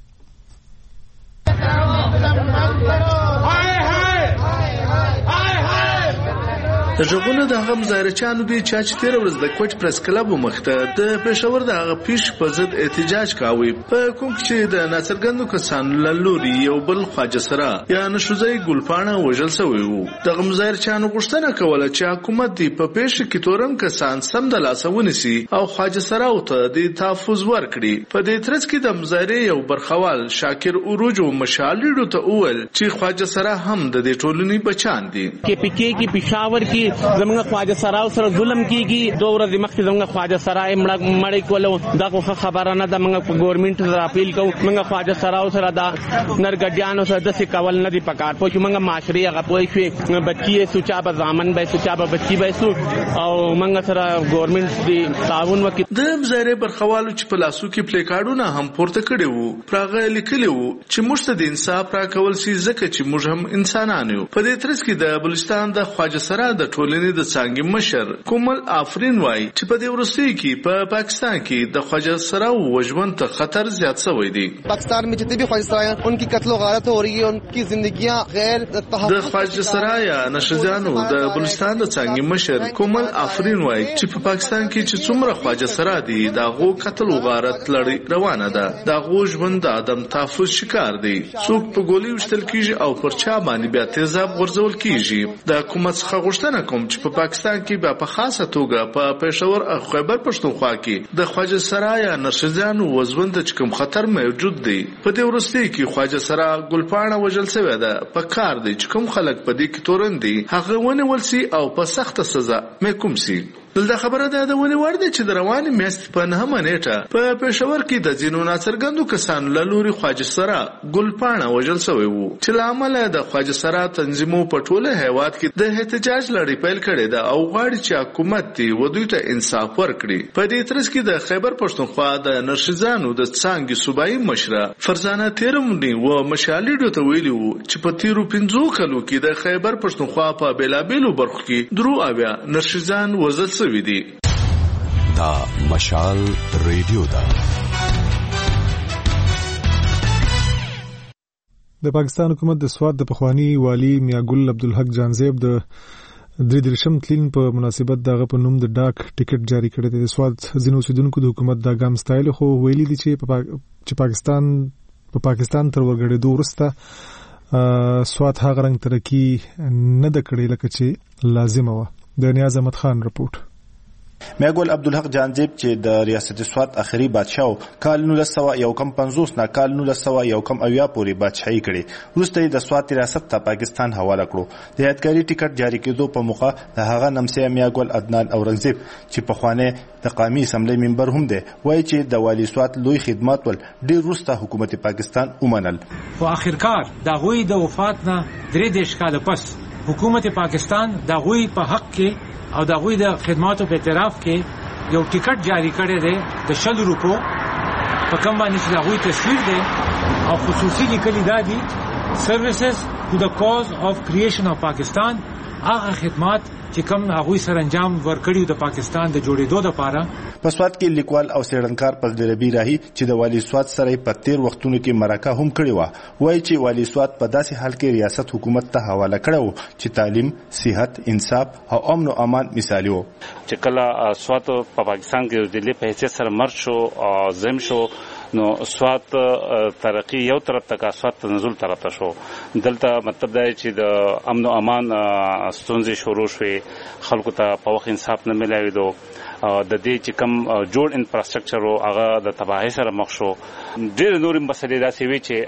د ژغورنې د هغه مظاهرچیانو دي چې تیر ورځ د کوټ پریس کلب مخته د پېښور د هغه پیش په ضد احتجاج کاوه، په کوم چې د ناڅرګندو کسانو له لوري یو بل خواجه سره یا نشوزي ګلپاڼه وژل شوی وو. د مظاهرچیانو غوښتنه کوله چې حکومت دی په پیش کې تورن کسان سم د لاسه ونیسي او خواجه سره او ته د تحفظ ورکړي. په دې ترڅ کې د مظاهره یو برخوال شاکر اوروج او مشالډو ته اول چې خواجه سره هم د دې ټولنې بچان دي. کې پکې کې پېښور کې زمونږ خواجه سراو سره ظلم کیږي. دوه ورځې مخکې زمونږ خواجه سرای مړ مړ کولو دا خو خبره نه ده. موږ په ګورنمنت سره اپیل کوو. موږ خواجه سراو سره دا نرګډیانو سره د سکول نه دی پکار پوه چې موږ معاشري هغه پوه شو بچي سوچا به ځامن به سوچا به بچي به سو او موږ سره ګورنمنت دی تعاون وکړي. د مظاهره برخوالو چې په لاسو کې پلیکارډونه هم پورته کړي وو، پراغه لیکلي وو چې موږ ته د انصاف راکول شي ځکه چې موږ هم انسانان یو. په دې ترڅ کې د بلوچستان د خواجه سرا د ټولنې د څنګه مشر کومل آفرین وای چې په دې ورستي کې په پا پاکستان کې د خواجه سرا وژون ته خطر زیات شوی دی. پاکستان में जितने भी ख्वाजा सराय हैं उनकी कत्ल व गारत हो रही है, उनकी जिंदगियां गैर د خواجه سرا یا نشزانو د بلوچستان د څنګه مشر کومل آفرین وای چې په پاکستان کې چې څومره خواجه سرا دي دا غو قتل و غارت لړۍ روانه ده. دا غو ژوند د ادم تحفظ شکار دی. څوک په ګولۍ وشتل کیږي او پر چا باندې بیا تیزاب غورځول کیږي. د حکومت څخه غوښتنه کوم چې په پاکستان کې په خاصه توګه په پېښور او خیبر پښتونخوا کې د خواجه سرا یا نرسجانو وزوند چې کوم خطر موجود دی. په دې ورستي کې خواجه سرا ګلپاڼه وجل شوې ده. په کار دی چې کوم خلک په دې کې تورن دي هغه ونیول سي او په سخته سزا محکوم سي. دلته خبره ده د ونی ور دي چې د رواني میاشتې په نهمه نیټه په پېښور کې د ځینو ناڅرګندو کسانو له لوري خواجه سرا ګلپاڼه وژل شوی وو چې له امله د خواجه سرا تنظیمو په ټوله هیواد کې د احتجاج لړۍ پیل کړې ده او غواړي چې حکومت دې ودوی ته انصاف ورکړي. په دې ترڅ کې د خیبر پښتونخوا د نرشزانو د څانګې صوبایي مشره فرزانه تیرمنی و مشالېډو ته ویلي وو چې په تیرو پنځو کلو کې د خیبر پښتونخوا په بیلابیلو برخو کې درو اویا نرشزان وژل ویدي. دا مشال ریډیو دا د پاکستان حکومت د سواد د پخوانی والی میاں ګل عبدالحق جانزیب د درې درشم تلین په مناسبت دغه په نوم د ډاک ټیکټ جاری کړی دی. د سواد ځینو اوسیدونکو د حکومت د ګام ستایل خو ویلي دي چې په پاکستان په پاکستان تر ورګړېدو وروسته سواد هغه رنګ ترقي نه د کړی لکه چې لازمه وه. د نیاز احمد خان رپورټ. میاګل عبدالحق جانزیب چې د ریاست سواد اخري بادشاه کال نولس سوه یو کم پنځوس نه کال نولس سوه یو کم اویا پورې بادشاهي کړې. وروسته د سواد ریاست ته پاکستان حواله کړو. د یادګاري ټیکټ جاری کېدو په موخه د هغه نمسیا میاګل عدنان اورنګزیب چې پخوانی د قومي اسمبلی ممبر هم دی وایي چې د والی سواد لوی خدمات ول ډیر وروسته حکومت پاکستان ومنل. په اخرکار د غوی د وفات نه درې دیش کال پس حکومت پاکستان د غوی په حق کې او د غوی د خدماتو په اعتراف کې یو ټیکټ جاری کړی دی د شل روپو په کوم باندې چې د غوی تصویر دی او خصوصي لیکلي دا دي سروسز ټو د کاز اف کریشن اف پاکستان. هغه خدمات چې کوم هغه سرانجام ورکړي د پاکستان د جوړېدو لپاره. په سواد کې لیکوال او څېړنکار فضل ربی راهی چې د والی سواد سره په تیر وختونو کې مرکه هم کړې و وایي چې والی سواد په داسې حال کې ریاست حکومت ته حواله کړو چې تعلیم، صحت، انصاف او امن او امان مثالي وو. چې کله سواد په پاکستان کې د لیپ حیثیت سره مرج شو او زم شو نو سواد ترقی یو طرف ته کا سواد تنزل طرف ته شو. دلته مطلب دا چې د امن او امان ستونزې شروع شوې، خلکو ته په وخت انصاف نه ملایوي. د دې چې کوم جوړ انفراستراکچر او هغه د تباہي سره مخ شو. ډېر نور مسلې داسې وي چې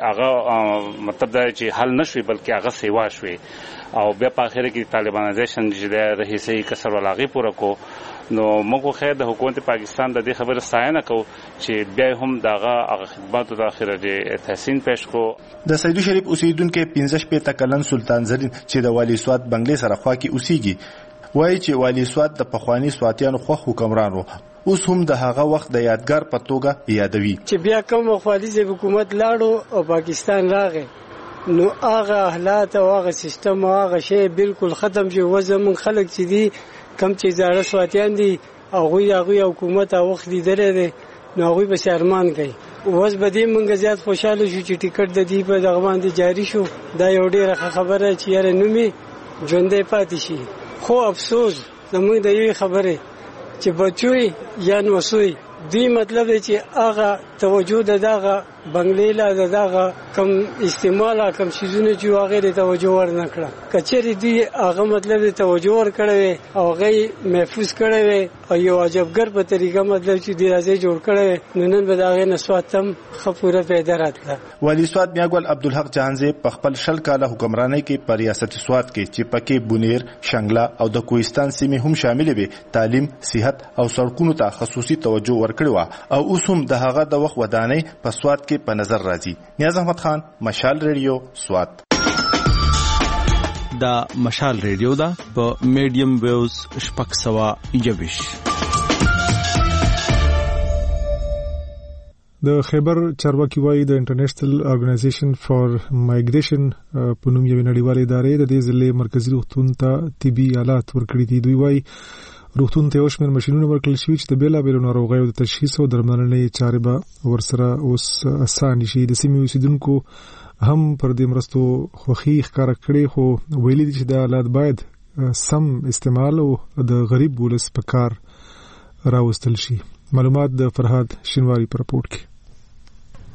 هغه مطلب دا چې حل نشوي بلکې هغه سیوا شوي او بیا په اخر کې طالبانایزیشن چې د رئیسي کسر ولاغي پوره کو. نو موږ خو د حکومت پاکستان د دې خبره ستاینه کوو چې بیا هم دغه هغه خدماتو د اخره د تحسین پېښ کو. د سیدو شریف اوسیدونکو پنځه شپېته کلن سلطان زرین چې د والی سواد بنگلې سره خوا کې اوسېږي وایي چې والی سواد د پخوانی سواتیانو خوښ حکمران و. اوس هم د هغه وخت د یادګار په توګه یادوي چې بیا کوم خوالیز حکومت لاړو او پاکستان راغی نو هغه حالات او هغه سیستم او هغه شی بالکل ختم شو. وزمون خلک چې دي کم چې زړه سواتیان دي او غوی هغه حکومت او وخت لیدل دي نو هغه به شرمان کوي. اوس به دې مونږ زیات خوشاله شو چې ټیکټ د دې په دغه باندې جاری شو. دا یو ډیره خبره چې یاره نومي ژوندې پاتې شي. خو افسوس زموږ د یوې خبرې چې بچوي یا نوسوي دوی مطلب دی چې هغه توجه د دغه بنگلې لا د دغه کم استعمال کم شیزونه چې هغه د توجه ورنه کړه. کچېری دوی هغه مطلب د توجه ور کړی او هغه محفوظ کړی او یو عجبګر په طریقه مطلب چې دی راځي جوړ کړی نو نن به دغه نسواتم خپوره پیدا راتله. والی سواد میاګل عبدالحق جانزیب په خپل شل کاله حکمرانۍ کې په ریاست سواد کې چې پکې بونیر، شنګلا او د کوهستان سیمې هم شامل وي تعلیم، صحت او سړکونو ته خصوصي توجه ورکړی او اوس هم د هغه د وخت ودانۍ په سواد کې په نظر راځي. نیاز احمد خان، مشال ریډیو، سواد. دا مشال ریډیو دا په میډیم ویوز شپږ سوه یوویش. د خیبر چارواکي وایي د انټرنیشنل ارګنایزیشن فار مایګریشن په نوم یوې نړیوالې ادارې د دې ضلع مرکزي روغتون ته طبي آلات ورکړي دي. دوی وایي روغتون ته یو شمېر ماشینونه ورکړل شوي چې د بېلابېلو ناروغیو د تشخیص او درملنې چارې به ورسره اوس اسانه شي. د سیمې اوسیدونکو هم پر دې مرستو خوښي ښکاره کړې خو ویلي دي چې دا آلات باید سم استعمال او د غریب ولس په کار راوستل شي. معلومات د فرهاد شینواری پر رپورټ کې.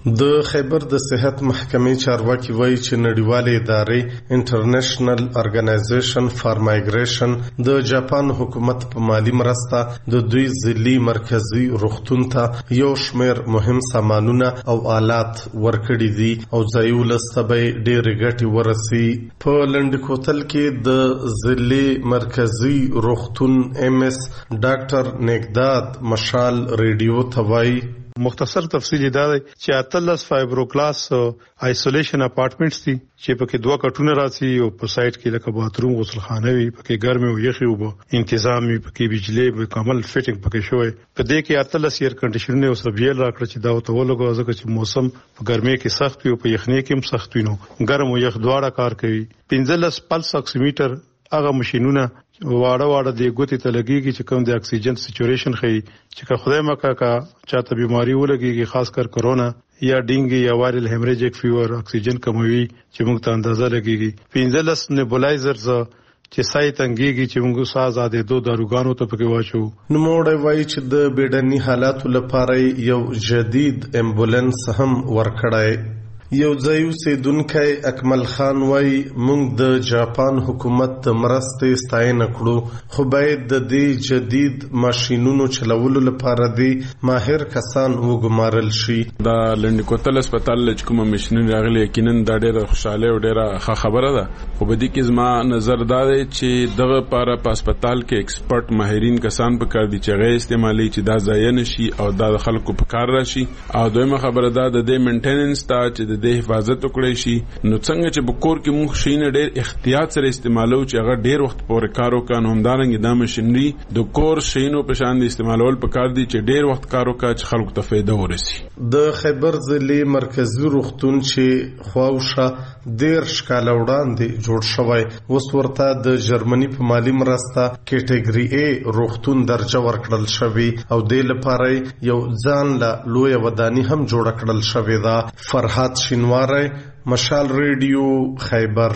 د خیبر د صحت محکمې چارواکي وایي چې نړیوالې ادارې انټرنیشنل ارګنایزیشن فار مایګریشن د جاپان حکومت په مالی مرسته د دوی ځلي مرکزی روغتون ته یو شمېر مهم سامانونه او آلات ورکړي دي او ځایي ولس ته به ډېرې ګټې ورسي. په لنډ کوتل کې د ځلي مرکزی روغتون ایم اس ډاکټر نیکداد مشال ریډیو ته وایي مختصر تفصیل دا دی چې اتلس فایبرو کلاس آیسولیشن اپارټمنټس دي چې پکې دوه کټونه راځي او په سایت کې لکه باتروم غسلخانه وي پکې ګرمي او یخي او تنظیم وي پکې بجلی مکمل فټینګ پکې شوی په دې کې اتلس ایر کنډیشنونه او سبیل راکړه چې دا ته ولګو ځکه چې موسم په ګرمي کې سخت وي او په یخني کې هم سخت وي نو ګرم او یخ دواړه کار کوي. پنځلس پلس اکسیمیټر هغه ماشينونه واړه واړه دی ګوتې ته لګيږي چې کوم د اکسیجن سچوریشن خي چې که خدای مکه کا چاته بیماری ولګيږي خاص کر کرونا یا ډینګي یا وایرل هیمریجیک فیور اکسیجن کموي چې موږ ته اندازه لګيږي. پنځلس نیبولایزرز چې سای تنګيږي چې موږ سازاده دوه داروګانو ته پکې واچو. نو موږ وایي چې د بیډني حالاتو لپاره یو جدید امبولانس هم ورکړای. یو ځای اوسیدونکی اکمل خان وایي موږ د جاپان حکومت د مرستې ستاینه کړو خو باید د دې جدید ماشینونو چلولو لپاره د ماهر کسان وګمارل شي. دا لنډ کوتل هسپتال چې کومه ماشینونه راغلي یقینا دا ډېره خوشاله او ډېره ښه خبره ده خو په دې کې زما نظر دا دی چې دغه لپاره په هسپتال کې ایکسپرټ ماهرین کسان پکار دي چې هغه استعمالي چې دا ځای نه شي او دا خلکو په کار راشي. او دویمه خبره دا د دې مینټیننس ته چې د حفاظت وکړي شي نو څنګه چې بکور کې موږ شینه ډېر احتیاط سره استعمالو چې هغه ډېر وخت پورې کار وکړي نو همدارنګه د ماشينري د کور شینو په شان د استعمالول پکار دي چې ډېر وخت کار وکړي چې خلکو ته فایده ورسي. د خیبر ضلع مرکزی روغتون چې خواوشه ډېر شکاله وړاندې جوړ شوی اوس ورته د جرمني په مالی مرسته کټګوري A روغتون درجه ورکړل شوی او د لپاره یو ځان له لوی ودانی هم جوړ کړل شوی دا. فرحات شینوار مشال ریډیو خیبر.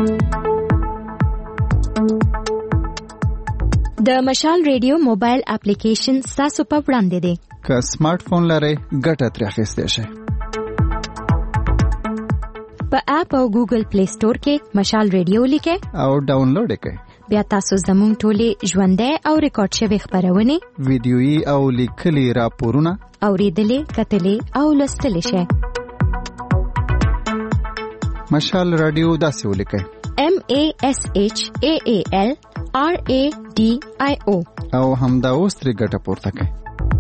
د مشال ریډیو موبایل اپلیکیشن تاسو په وړاندې دی که سمارټ فون لرئ ګټه ترې اخیستی شئ. په اپ او ګوګل پلی سٹور کې مشال ریډیو لیکئ او ډاونلوډ یې کړئ. بیا تاسو زموږ ټولې ژوندۍ او ریکارډ شوې خبرونه ویډیويي او لیکلي راپورونه اوریدلې کتلې او لوستلې شئ. مشال رادیو داسې ولیکئ M A S H A A L R A D I O او همدا اوس ترې ګټه پورته کړئ.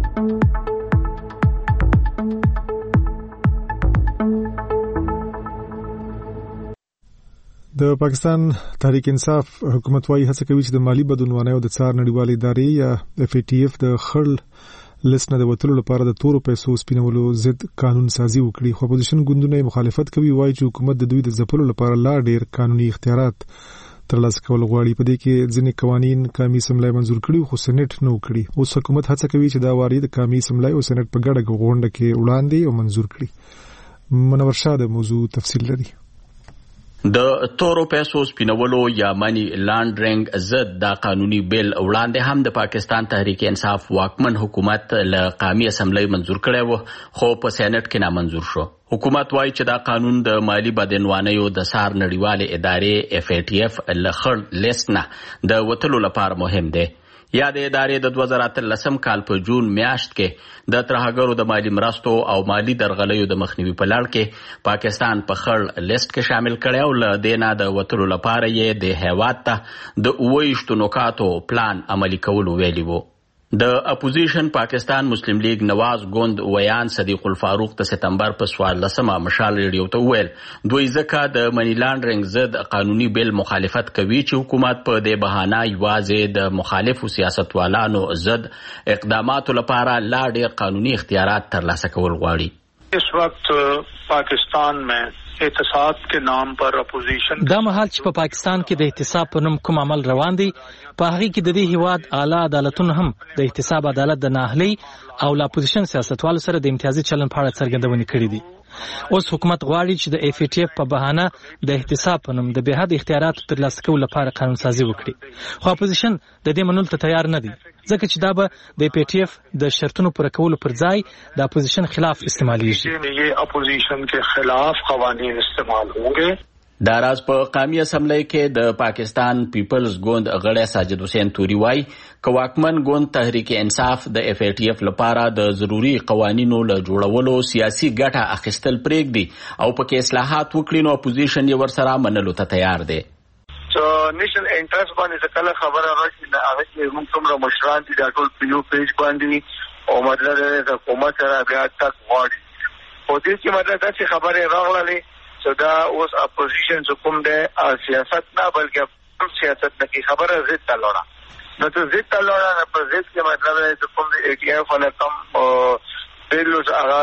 د پاکستان تحریک انصاف حکومت وايي هڅه کوي چې د مالی بدلونونو د څار نړیوالې ادارې یا اف ای ټي اف د خړل لیست نه د وټلو لپاره د تورو پیسو سپینولو ضد قانون سازي وکړي خو اپوزیشن ګوندونه مخالفت کوي وایي چې حکومت د دوی د ځپلو لپاره لا ډیر قانوني اختیارات ترلاسه کول غواړي. په دې کې ځینې قوانين قومي اسمبلی منزور کړي خو سېنات نه وکړي. اوس حکومت هڅه کوي چې دا واري د قومي اسمبلی او سېنات په ګډه غونډه کې وړاندې او منزور کړي. منور شاه د موضوع تفصیل لري. د تورو پیسو سپینولو یا منی لانډرینګ ضد دا قانوني بیل وړاندې هم د پاکستان تحریک انصاف واکمن حکومت له قومي اسمبلی منزور کړی و خو په سېنات کې نامنظور شو. حکومت وايي چې دا قانون د مالی بدلونونو د سار نړیوالې ادارې اف ای ټي اف له خړ لیست نه د وټلو لپاره مهم دی. یا د ادارې د دوه زره اتلسم کال په جون میاشت کې د ترهګرو د مالی مرستو او مالی درغلیو د مخنیوي په لړ کې پاکستان په خړ لیست کې شامل کړي او له دینا د وټلو لپاره یې د هیواد ته د اوویشتو نکاتو پلان عملی کولو ویلي وو. د اپوزیشن پاکستان مسلم لیگ نواز ګوند ویان صدیق الفاروق د سپتمبر په څوارلسمه مشال ریډیو ته ویل دوی ځکه د منی لانډرینګ ضد قانوني بیل مخالفت کوي چې حکومت په دې بهانه یوازې د مخالفو سیاستوالانو ضد اقداماتو لپاره لا ډیر قانوني اختیارات ترلاسه کول غواړي. اس وقت پاکستان میں احتساب کے نام پر اپوزیشن دا مهال چې په پا پاکستان کې د احتساب په نوم کوم عمل روان دی په هغه کې د دې هیواد اعلی عدالتونه هم د احتساب عدالت د ناهلي او لا اپوزیشن سیاستوالو سره د امتیازي چلن په اړه څرګندونه کړې دي. اوس حکومت غواړي چې د اف ای ټي اف په بهانه د احتساب په نوم د بې حد اختیاراتو ترلاسه کولو لپاره قانون سازي وکړي، خو اپوزیشن د دې منلو ته تیار نه دي، ځکه چې دا به د اف ای ټي اف د شرطونو پوره کولو پر ځای د اپوزیشن خلاف استعمالیږي. یہ اپوزیشن کے خلاف قوانین استعمال ہوں گے. دا راز په قومي اسمبلی کې د پاکستان پیپلز ګوند غړی ساجد حسین توري وای کواکمن ګوند تحریک انصاف د اف ای ټي اف لپاره د ضروری قوانینو له جوړولو سیاسي ګټه اخیستل پرېږدي او پکې اصلاحات وکړي، نو اپوزیشن یې ورسره منلو ته تیار دی. سو نیشنل انټرست باندې کله خبره راځي نه هغه چې موږ څومره مشران دي دا ټول په یو پیج باندې او مطلب د حکومت سره بیا تک واړي او دې چې مطلب دا چې خبره راغله سو دا اوس اپوزیشن کوم ده سیاست نه بلکې سیاست نه کی خبره ضد تلوړه نو ته ضد تلوړه نه په ضد کې مطلب ہے کوم ای ټی ایف ولا کم بیلوس هغه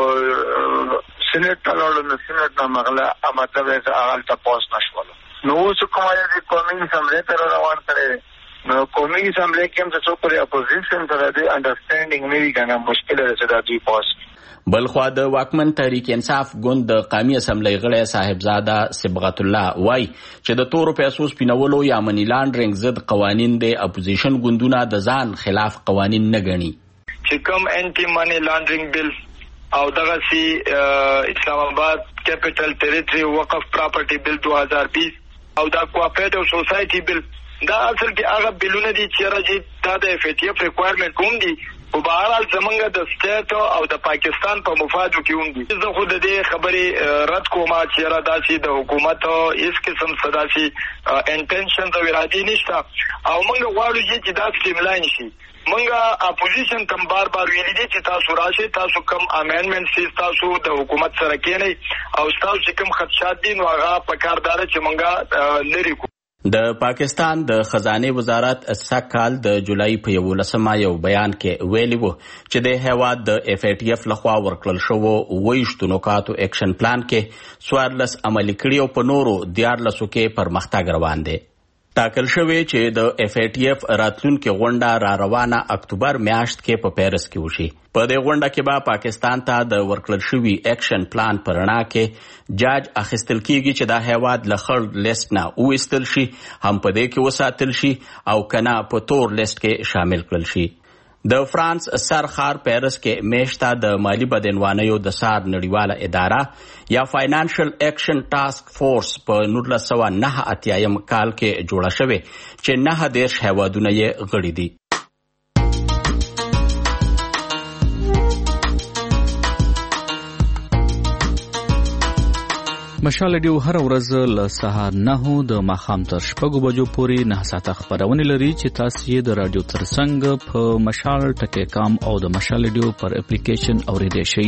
سینټ تلوړه نو سینټ نه مغله مطلب ہے هغه تاسو نشول نو اوس کومه دي قومي اسمبلی تر روان کړي نو قومي اسمبلی کې هم څه پر اپوزیشن سره دی انډرستانډینګ نه وی کنه مشکل راځي دا دی پاس. بلخوا د واکمن تحریک انصاف ګوند د قومي اسمبلی غړی صاحبزاده صبغت الله وای چې د تورو پیسو سپینولو یا منی لانډرینګ ضد قوانین د اپوزیشن ګوندونه د ځان خلاف قوانین نه ګڼي. چې کوم انټي منی لانډرینګ بل او دغه سی اسلام آباد کیپټل ټریټری وقف پراپرټي بل دو هزار بیس او دا کوآپریټیو سوسایټي بل دا اصل کې هغه بلونه دي چې راځي دا د اف ای ټي اف ریکوایرمنټ کوم دي او بهرحال زمونږ د سټیټ او د پاکستان په مفادو کې هم دي. زه خو د دې خبرې رد کوم چې را داسې د حکومت هیڅ قسم صداسي انټنشن او اراده نشته او موږ غواړو چې دا سټریملاین شي. موږ اپوزیشن تم بار بار ویلي دي چې تاسو راشي تاسو کم امندمنټ سي تاسو د حکومت سره کېنئ او تاسو کوم خدشات دي نو هغه په کاردار چې موږ لري کو. د پاکستان د خزانه وزارت سکهال د جولای په یولسمه یو بیان کې ویلي وو چې د هیواد د اف ای ټي اف لخوا ورکړل شوی ویشتو نکاتو اکشن پلان کې څوارلس عملي کړي او په نورو دیارلسو کې پرمختګ روان دی. ټاکل شوی چې د اف ای ټي اف راتلونکي غونډه را روانه اکتوبر میاشت کې په پیرس کې وشي. په دې غونډه کې به پاکستان ته د ورکړل شوی اکشن پلان پر رڼا کې جاج اخیستل کیږي چې دا هیواد له خړ لیست نه وایستل شي، هم په دې کې وساتل شي او کنا په تور لیست کې شامل کړل شي. د فرانس سرخار پیرس کې میشته د مالی بدنوانیو د سار نړیواله اداره یا فاینانشل ایکشن ټاسک فورس په نولس سوه نهه اتیایم کال کې جوړه شوې چې نهه دیرش هیوادونه یې غړي دي. مشال ډیو هر ورځ له سهار نهو د ماښام تر شپږو بجو پورې نه ساعته خپرونه لري چې تاسو یې د رادیو ترڅنګ په مشال ټکی کام او د مشال ډیو پر اپلیکیشن اوریدئ شئ.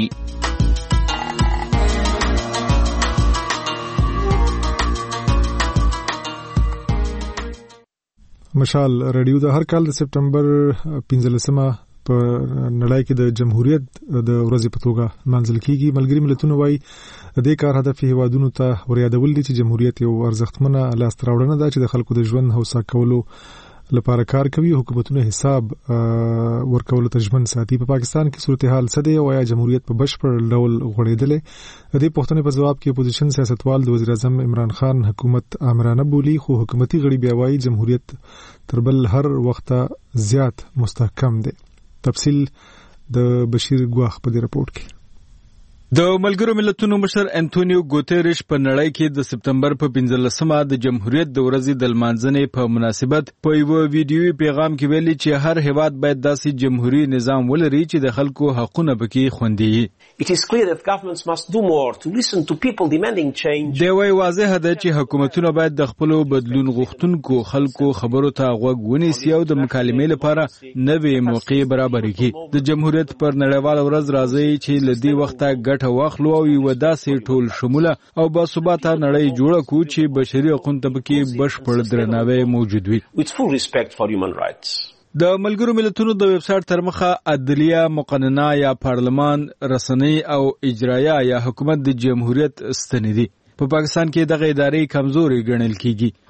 مشال رادیو د هر کال د سپټمبر پنځلسمه په نړۍ کې د جمهوریت د ورځې په توګه منځل کیږي. ملګری ملتونه وايي د دې کار هدف هیوادونو ته وريادول دي چې جمهوریت یو ارزښتمنه لاسته راوړنه ده چې د خلکو د ژوند هوسا کولو لپاره کار کوي. حکومتونه حساب ورکول ته ژمن ساتي. په پاکستان کې صورتحال څه دی او آیا جمهوریت په بشپړ ډول غوړېدلې؟ د دې پوښتنې په جواب کې اپوزیشن سیاستوال د وزیر اعظم عمران خان حکومت آمرانه بولی، خو حکومتي غړي بیا وايي جمهوریت تر بل هر وخت زیات مستحکم دی. تفصیل د بشیر ګواخ په دې رپورت کې. د ملګرو ملتونو مشر انټونیو ګوتيريش په نړۍ کې د سپتمبر په پنځلسمه د جمهوریت د ورځې د لمانځنې په مناسبت په یو ویډیوي پیغام کې ویلي چې هر هیواد باید داسې جمهوریت نظام ولري چې د خلکو حقونه پکې خوندي وي. It is clear that governments must do more to listen to people demanding change. دی وايي واضح ده چې حکومتونه باید د خپل بدلون غوښتونکو خلکو خبرو ته غوږ ونیسي او د مکالمې لپاره نوې موقع برابر کړي. د جمهوریت پر نړیواله ورځ راځي چې لدی وخته ګټه واخلو او یو داسې ټول شموله او باثباته نړۍ جوړه کړو چې بشري حقوقو ته پکې بشپړ درناوی موجود وي. With full respect for human rights. د ملګرو ملتونو د ویب سایټ تر مخه عدلیه، مقننه یا پارلمان، رسنۍ او اجرایه یا حکومت د جمهوریت ستنې دي. په پاکستان کې دغه ادارې کمزوري ګڼل کیږي.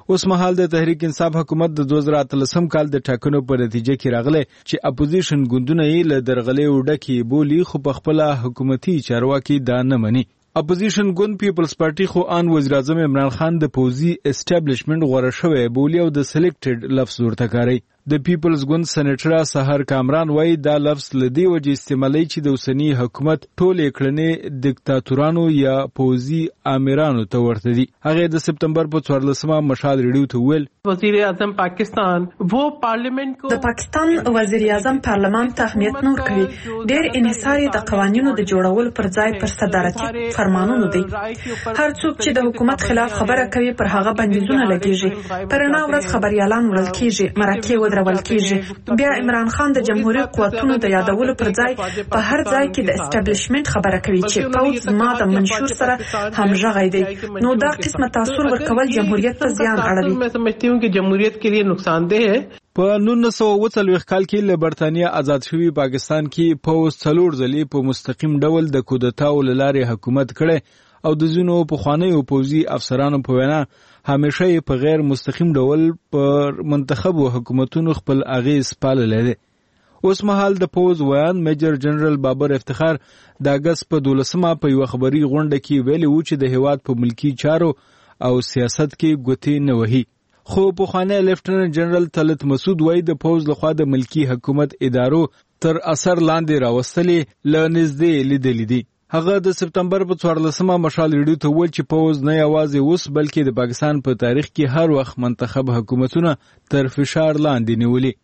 اوس مهال د تحریک انصاف حکومت د دوه زره اتلسم کال د ټاکنو په نتیجه کې راغلی چې اپوزیشن ګوندونه یې له درغلې وډکې بولی خو په خپل حکومتي چارواکي دا نه مني. اپوزیشن ګوند پیپلز پارټي خو ان وزیر اعظم عمران خان د پوزي اسټابلیشمنت غوړه شوی بولی او د سلیکټډ لفظ ورته کاری. د پیپلز ګوند سېنیټر سحر کامران وایي دا لفظ لدی وجه استعمالي چې د اوسنی حکومت ټولې کړنې دیکتاتورانو یا پوزي امیرانو ته ورته دي. هغه د سپتمبر په څوارلسمه مشال ریډیو ته ویل وزیر اعظم پاکستان وو پارلیمنت کو د پاکستان وزیر اعظم پارلمان ته اهمیت نور کړی. ډېر انحصار د قوانینو د جوړولو پر ځای پر صدارتي فرمانونو دی. هر څوک چې د حکومت خلاف خبره کوي پر هغه بندیزونه لګیږي. پر نه ورځ خبريالان وړل کیږي. مرکه درول کیږي. بیا عمران خان د جمهوریت قوتونو د یادولو پر ځای په هر ځای کې د اسټابلیشمنت خبره کوي چې پوز ما د منشور سره همغږی دی. نو دا قسمه تاثیر ورکول جمهوریت ته زیان اړوي. مې سمجھتی ہوں کہ جمهوریت کے لیے نقصان دہ ہے. په نولس سوه اووه څلوېښت کال کې له برتانیا آزاد شوي پاکستان کې پوز څلور ځلې په مستقیم ډول د کودتاو له لارې حکومت کړی او د ځینو پخوانیو پوځي افسرانو په وینا همیشه یې په غیر مستقیم ډول پر منتخبو حکومتونو خپل اغیز پاللی دی. اوس مهال د پوز ویان میجر جنرال بابر افتخار د اګست په دولسمه په یوه خبري غونډه کې ویلي و چې د هیواد په ملکی چارو او سیاست کې ګوتې نه وهي. خو پخوانی لیفټننټ جنرال طلعت مسعود وایي د پوز لخوا د ملکی حکومت ادارو تر اثر لاندې راوستلې له نږدې لیدلې دي. هغه د سپتمبر په څوارلسمه مشال ریډیو ته وویل چې پوز نه یوازې اوس بلکې د پاکستان په تاریخ کې هر وخت منتخب حکومتونه تر فشار لاندې نیولي.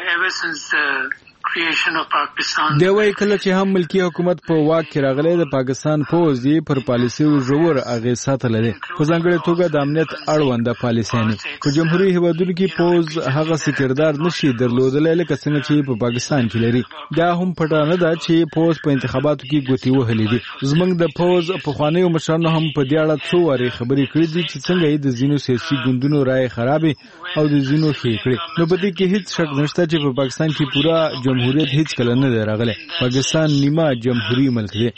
دی وایي کله چې هم ملکی حکومت په واک کې راغلی د پاکستان پوز یې پر پالیسیو ژور اغېز ساتلی دی، په ځانګړې توګه د امنیت اړونده پالیسیانې. په جمهوري هیوادونو کې پوز هغسې کردار نشي درلودلی لکه څنګه چې په پاکستان کې لري. دا هم پټه نه ده چې پوز په انتخاباتو کې ګوتې وهلې دي. زموږ د پوز پخوانیو مشرانو هم په دې اړه څو وارې خبرې کړې دي چې څنګه یې د ځینو سیاسي ګوندونو رایې خرابې او د ځینو ښې کړې. نو په دې کې هیڅ شک نشته چې په پاکستان کې پوره جمهوریت هیڅ کله نه دی راغلی. پاکستان نیمه جمهوري ملک دی.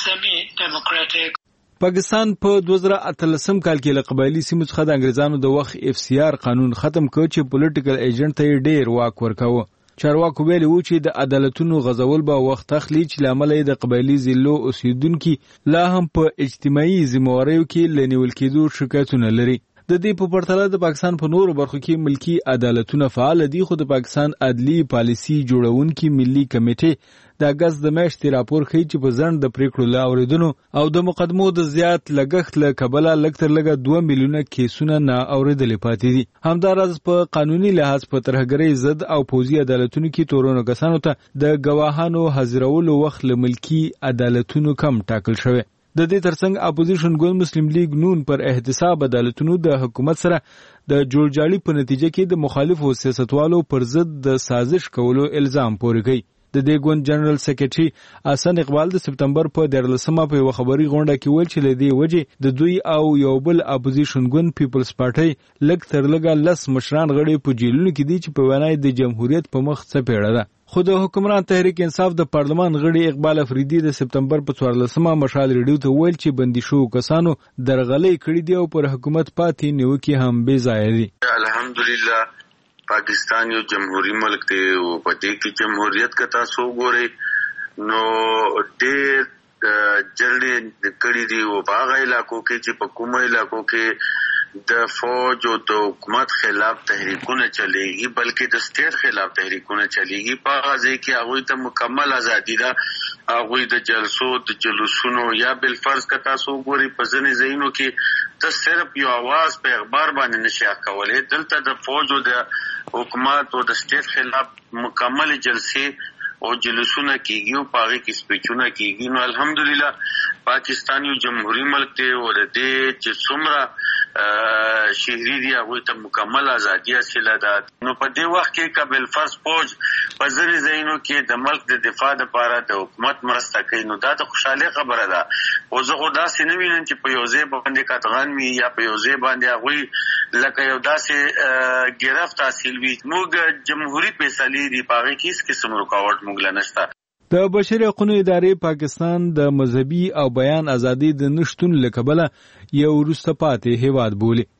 پاکستان په دوه زره اتلسم کال کې له قبایلي سیمو څخه د انګریزانو د وخت اف سی آر قانون ختم کړ چې پولیټیکل ایجنټ ته یې ډېر واک ورکاوه. چارواکو ویلي وو چې د عدالتونو غځول به وخت اخلي چې له امله یې د قبایلي ضلعو اوسېدونکي لا هم په اجتماعي ذمهواریو کې له نیول کېدو شکایتونه لري. د دې په پرتله د پاکستان په نورو برخو کې ملکی عدالتونه فعال دي، خو د پاکستان عدلي پالیسي جوړونکي ملي کمیټې د اګست د میاشتې راپور ښیي چې په ځنډ د پریکړو له اورېدنو او د مقدمو د زیات لګښت له کبله لږ تر لږه دوه میلیونه کیسونه نا اورېدلې پاتې دي. همداراز په قانوني لحاظ په ترهګرۍ ضد او پوځي عدالتونو کې تورنو کسانو ته د ګواهانو حاضرولو وخت له ملکی عدالتونو کم ټاکل شوی. د دې ترڅنګ اپوزیشن ګوند مسلم لیگ نون پر احتساب عدالتونو د حکومت سره د جوړجاړي په نتیجه کې د مخالفو سیاستوالو پر ضد د سازش کولو الزام پورې کوي. د دې ګوند جنرال سیکریټري حسن اقبال د سپتمبر په دیارلسمه په یوه خبري غونډه کې ویل چې له دې وجې د دوی او یو بل اپوزیشن ګوند پیپلز پارټي لږ تر لږه لس مشران غړي په جیلونو کې دي چې په وینا یې د جمهوریت په مخ څپېړه ده. خو د حکمران تحریک انصاف د پارلمان غړي اقبال افریدي د سپتمبر په څوارلسمه مشال ریډیو ته ویل چې بندي شوو کسانو درغلۍ کړې دي او پر حکومت پاتې نیوکې هم بې ځایه دي. الحمدلله پاکستان یو جمهوری ملک دی او په دې کې جمهوریت کا تاسو ګورئ نو ډېر جلدی کړي دي او په هغه علاقو کې چې په کومو علاقو کې د فوج او د حکومت خلاف تحریکونه چلیږي بلکې د سټیټ خلاف تحریکونه چلیږي. په هغه ځای کې هغوی ته مکمل ازادي ده. هغوی د جلسو د جلوسونو یا بالفرض که تاسو وګورئ په ځینې ځایونو کې ته صرف یو اواز په اخبار باندې نشي کولی. دلته د فوج او د حکومت او د سټیټ خلاف مکمل جلسې او جلوسونه کیږي او په هغې کې سپیچونه کیږي. نو الحمدلله پاکستان یو جمهوري ملک دی او د دې چې څومره شهري دي هغوی ته مکمل ازادي حاصله ده. نو په دې وخت کې که بالفرض فوج په ځینې ځایونو کې د ملک د دفاع دپاره د حکومت مرسته کوي نو دا د خوشحالۍ خبره ده. خو زه خو داسې نه وینم چې په یو ځای باندې قطغن وي یا په یو ځای باندې هغوی لکه یو داسې ګرفت حاصل وي. موږ جمهوري فیصلې دي په هغې کې هېڅ قسم رکاوټ موږ له نشته. د بشري حقوقو ادارې پاکستان د مذهبي او بیان ازادي د نشتون له کبله یو وروسته پاتې هیواد بولي.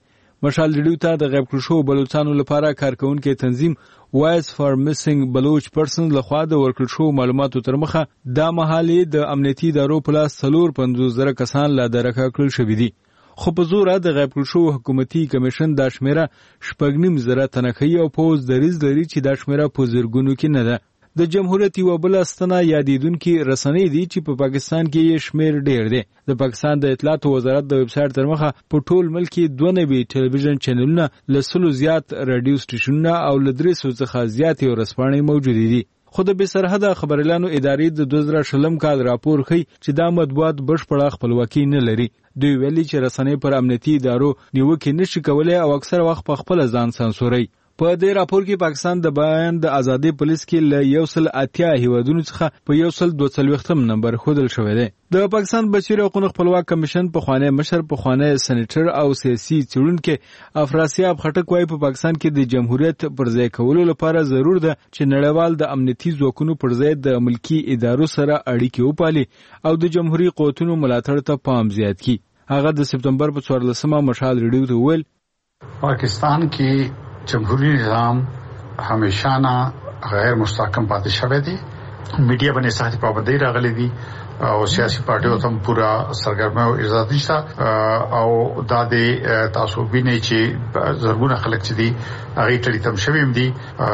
مشال ریډیو ته د غیب کړو شو بلوچستانو لپاره کارکونکو تنظیم وایس فار میسنګ بلوچ پرسن لخوا د ورکړل شو معلوماتو تر مخه دا مهالي د امنیتي ادارو په لاس څلور پنځوس زره کسان لا درکه کړل شوې دي خو په زور د غیب کړل شو حکومتي کمیشن د شمیره شپږنیم زره تنخي او پوز دریز لري چې د شمیره په زرګونو کې نه ده د جمهوریت یو بل استنه یادیدونکو رسنۍ دي چې په پاکستان کې شمیر ډیر دی د پاکستان د اطلاعات وزارت د ویب سټ تر مخه په ټول ملک کې دوه نوي ټلویزیون چینلونه لسلو زیات رادیو سټیشنونه او لدري سو څخه زیات ورسپانې موجود دي خو د بسرحده خبرلانو ادارې د دوه زره شلم کال راپور خي چې دا مطبوعات بشپړه خپلواکي نه لري دوی ویلي چې رسنۍ پر امنیتي ادارو نیوکه نشي کولای او اکثر وخت په خپل ځان سانسوري په دې راپور کې پاکستان د بیان د ازادي پولیس کې له یو سل اتیا هیوادونو څخه په یو سل دوه څلوېښتم نمبر ښودل شوی دی د پاکستان بشري حقوقو خپلواک کمیشن په خوانه مشر په خوانه سېنیټر او سیاسي څېړونکو افراسیاب خټک وايي په پاکستان کې د جمهوریت پر ځای کولو لپاره ضرور ده چې نړیوال د امنیتي ځواکونو پر ځای د ملکی ادارو سره اړیکې وپالي او د جمهوریت قوتونو ملاتړ ته پام زیات کړي هغه د سپتمبر په څوارلسمه مشال ریډیو ته ویل پاکستان کې جمهوری نظام همیشانه غیر مستحکم پاتې شوی دی میډیا باندې سخت پابندۍ راغلي دي او سیاسي پارټیو ته پورا سرګرمه او ازادي شته او د دې تعصبي نه چې زرګونه خلک چې دي هغه ټری تم شویم دي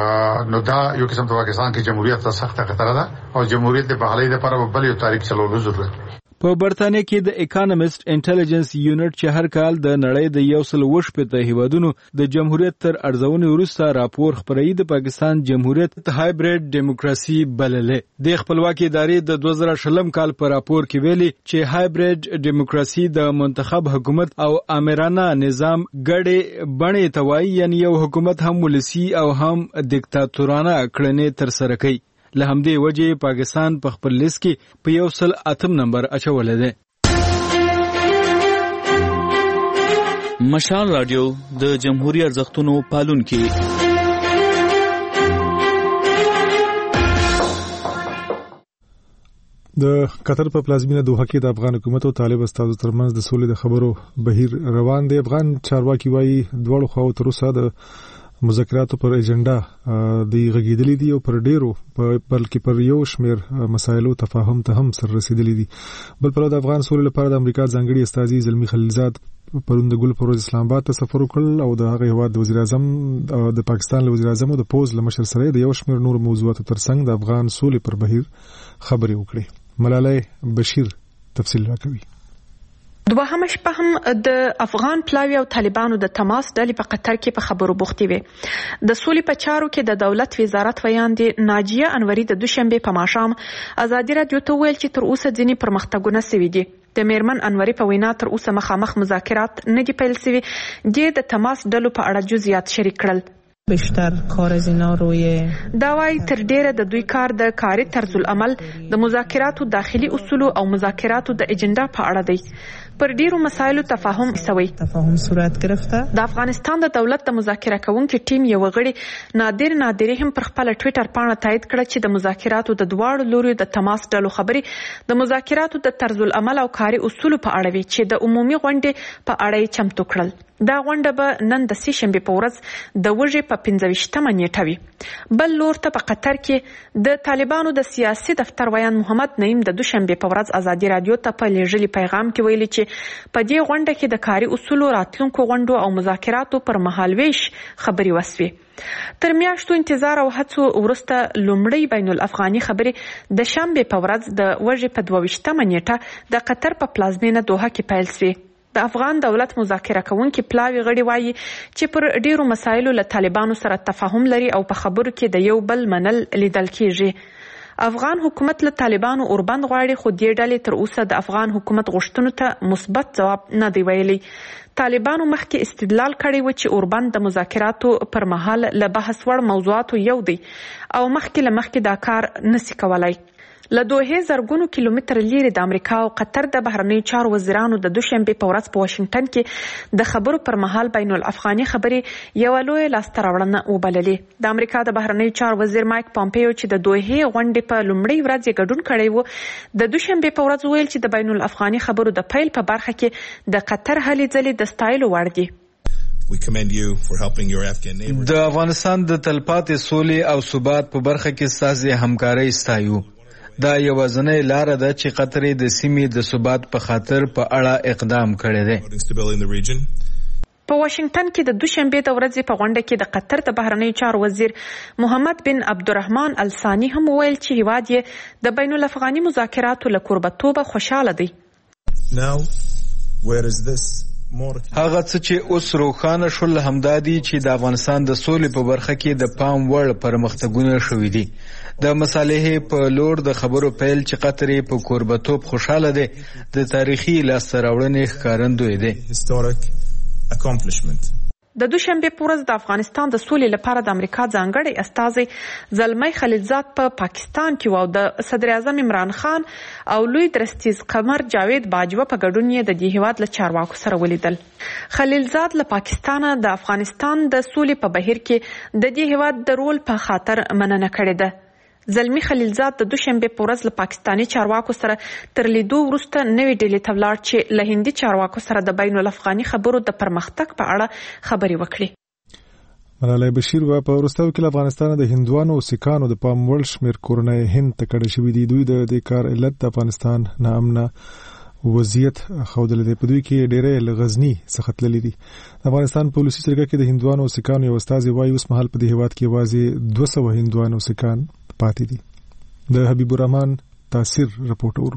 نو دا یو قسم د پاکستان کې جمهوریت ته سخت خطر ده او جمهوریت د بحالۍ لپاره بل یو تاریخ چلولو ضرورت دی په برتانیې کې د اکانومست انټيليجنس یونټ چې هر کال د نړۍ د یو سل وش په هیوادونو د جمهوریت تر ارزونې وروسته راپور خپروي د پاکستان جمهوریت هایبرید دیموکراسي بللې د خپلواکي ادارې د دوه زره شلم کال په راپور کې ویلي چې هایبرید دیموکراسي د منتخب حکومت او آمرانه نظام ګډې بڼې توای یعنی یو حکومت هم ولسی او هم دیکتاتورانه کړنې تر سره کوي له همدې وجې پاکستان په خپل لیست کې په یو سل اتم نمبر اچولې ده مشال رادیو د جمهوریت ارزښتونو پالونکي د قطر په پلازمینه دوحه کې د افغان حکومت او طالب استازو ترمنځ د سولې د خبرو بهیر روان دی افغان چارواکي وايي دواړو خواو تر اوسه د مذاکراتو پر ایجنډا د غږیدلې دي او پر ډیرو بلکې پر یو شمیر مسایلو تفاهم ته هم سر رسیدلې دي بل پر د افغان سولې لپاره د امریکا ځانګړي استازي زلمی خلیلزاد پروند ګل پروز اسلام آباد ته سفر وکړ او د هغه هواد وزیر اعظم د پاکستان له وزیر اعظم او د پوز له مشر سره د یو شمیر نور موضوعاتو ترڅنګ د افغان سولې پر بهیر خبرې وکړي ملالۍ بشیر تفصیل راکوي دوهمه شپه هم د افغان پلاوی او طالبانو د تماس ډلې په قطر کې په خبرو بوختي وي د سولې په چارو کې د دولت وزارت ویاندې ناجیه انوري د دوشنبه په ماښام ازادي رادیو ته ویل چې تر اوسه ځینې پرمختګونه سوي دي د میرمن انوري په وینا تر اوسه مخامخ مذاکرات نه دي پیل سوي د تماس ډلو په اړه جزئیات شریک کړل بیشتر کار از اینا روی دا وايي تر ډیره د دوی کار د کاري طرز العمل د مذاکراتو داخلي اصول او مذاکراتو د ایجنډا په اړه دی پر ډیرو مسایلو تفاهم شوی تفاهم صورت گرفته د افغانستان د دولت د مذاکره کوونکو ټیم یو غړي نادر نادری هم پر خپل ټوئیټر باندې تایید کړ چې د مذاکراتو د دواړو لوري د تماس ډلو خبرې د مذاکراتو د طرز العمل او کاري اصول په اړه وی چې د عمومي غونډې په اړه چمتو کړل دا غونډه به نن د سې شنبه په ورځ د وژې په پنځه ویشتمه نیټه وي بل لور ته په قطر کې د طالبانو د سیاسي دفتر ویان محمد نعیم د دوشنبه په ورځ ازادي رادیو ته په لېږلي پیغام کې ویلي چې په دې غونډه کې د کاري اصولو راتلونکو غونډو او مذاکراتو پر مهالويش خبري وسوي تر میاشتو انتظار او هڅو وروسته لومړی بین الافغاني خبري د شنبه په ورځ د وژې په دوه ویشتمه نیټه د قطر په پلازمینه دوحه کې پیل شوی د افغان دولت مذاکره کوونکي پلاوی غړي وایي چې پر ډیرو مسایلو له طالبانو سره تفاهم لري او په خبرو کې د یو بل منل لیدل کیږي افغان حکومت له طالبانو اوربند غواړي خو دې ډلې تر اوسه د افغان حکومت غوښتنو ته مثبت ځواب نه دی ویلي طالبانو مخکې استدلال کړی و چې اوربند د مذاکراتو پر مهال له بحث وړ موضوعاتو یو دی او مخکې له مخکې دا کار نسی کولای له دوه زرګونو کیلومتر لري د امریکا او قطر د بهرنیو چارو وزیرانو د دوشنبه په ورځ په واشنگټن کې د خبرو پر مهال بین الافغاني خبرې یو لوی لاسته راوړنه وبللې د امریکا د بهرنیو چارو وزیر مایک پامپیو چې د دوه غونډې په لومړۍ ورځ ګډون کړی و د دوشنبه په ورځ ویل چې د بین الافغاني خبرو د پیل په برخه کې د قطر هلې ځلې د ستایلو وړ دي د افغانستان د تلپاتې سولې او ثبات په برخه کې ستاسو همکاري ستایو. دا یوازینۍ لار ده چې قطر د سیمې د ثبات په خاطر په اړه اقدام کړی دی. په واشنگټن کې د دوشنبه د ورځې په غونډه کې د قطر د بهرنیو چارو وزیر محمد بن عبدالرحمن الثاني هم ویل چې هیواد یې د بین الافغاني مذاکراتو له کوربتوبه خوشاله دی. هغه څه چې اوس روښانه شول همدادي چې د افغانستان د سولې په برخه کې د پام وړ پرمختګونه شوي دي. د مصالحې په لور د خبرو پیل چې قطر په کوربتوب خوشاله دی د تاریخي لاسته راوړنې ښکارندوی دی. د دوشنبه په ورځ د افغانستان د سولې لپاره د امریکا ځانګړی استازی زلمی خلیلزاد په پا پاکستان کې و او د صدر اعظم عمران خان او لوی درستیز قمر جاوید باجوه په ګډون یې د دې هیواد له چارواکو سره ولیدل. خلیلزاد له پاکستان د افغانستان د سولې په بهیر کې د دې هیواد د رول په خاطر مننه کړې ده. زلمی خلیلزاد د دوشنبه په ورځ له پاکستاني چارواکو سره تر لیدو وروسته نوې ډیلې ته ولاړ چې له هندي چارواکو سره د بین الافغاني خبرو د پرمختګ په اړه خبرې وکړي. ملالۍ بشیر و په وروستیو کې افغانستان د هندوانو او سیکانو د پام وړ شمېر کورنۍ هند ته کډه شوي دي. دوی د دې کار علت د افغانستان ناامنه وضعیت ښودلی دی. په دوی کې ډېری له غزني څخه تللي دي. د افغانستان په ولسي جرګه کې د هندوانو او سیکانو یو استازی وایي اوس مهال په دې هیواد کې یوازې دوه سوه هندوان او سیکان پاتې دي. د حبیب الرحمن تاثیر رپورټ اورو.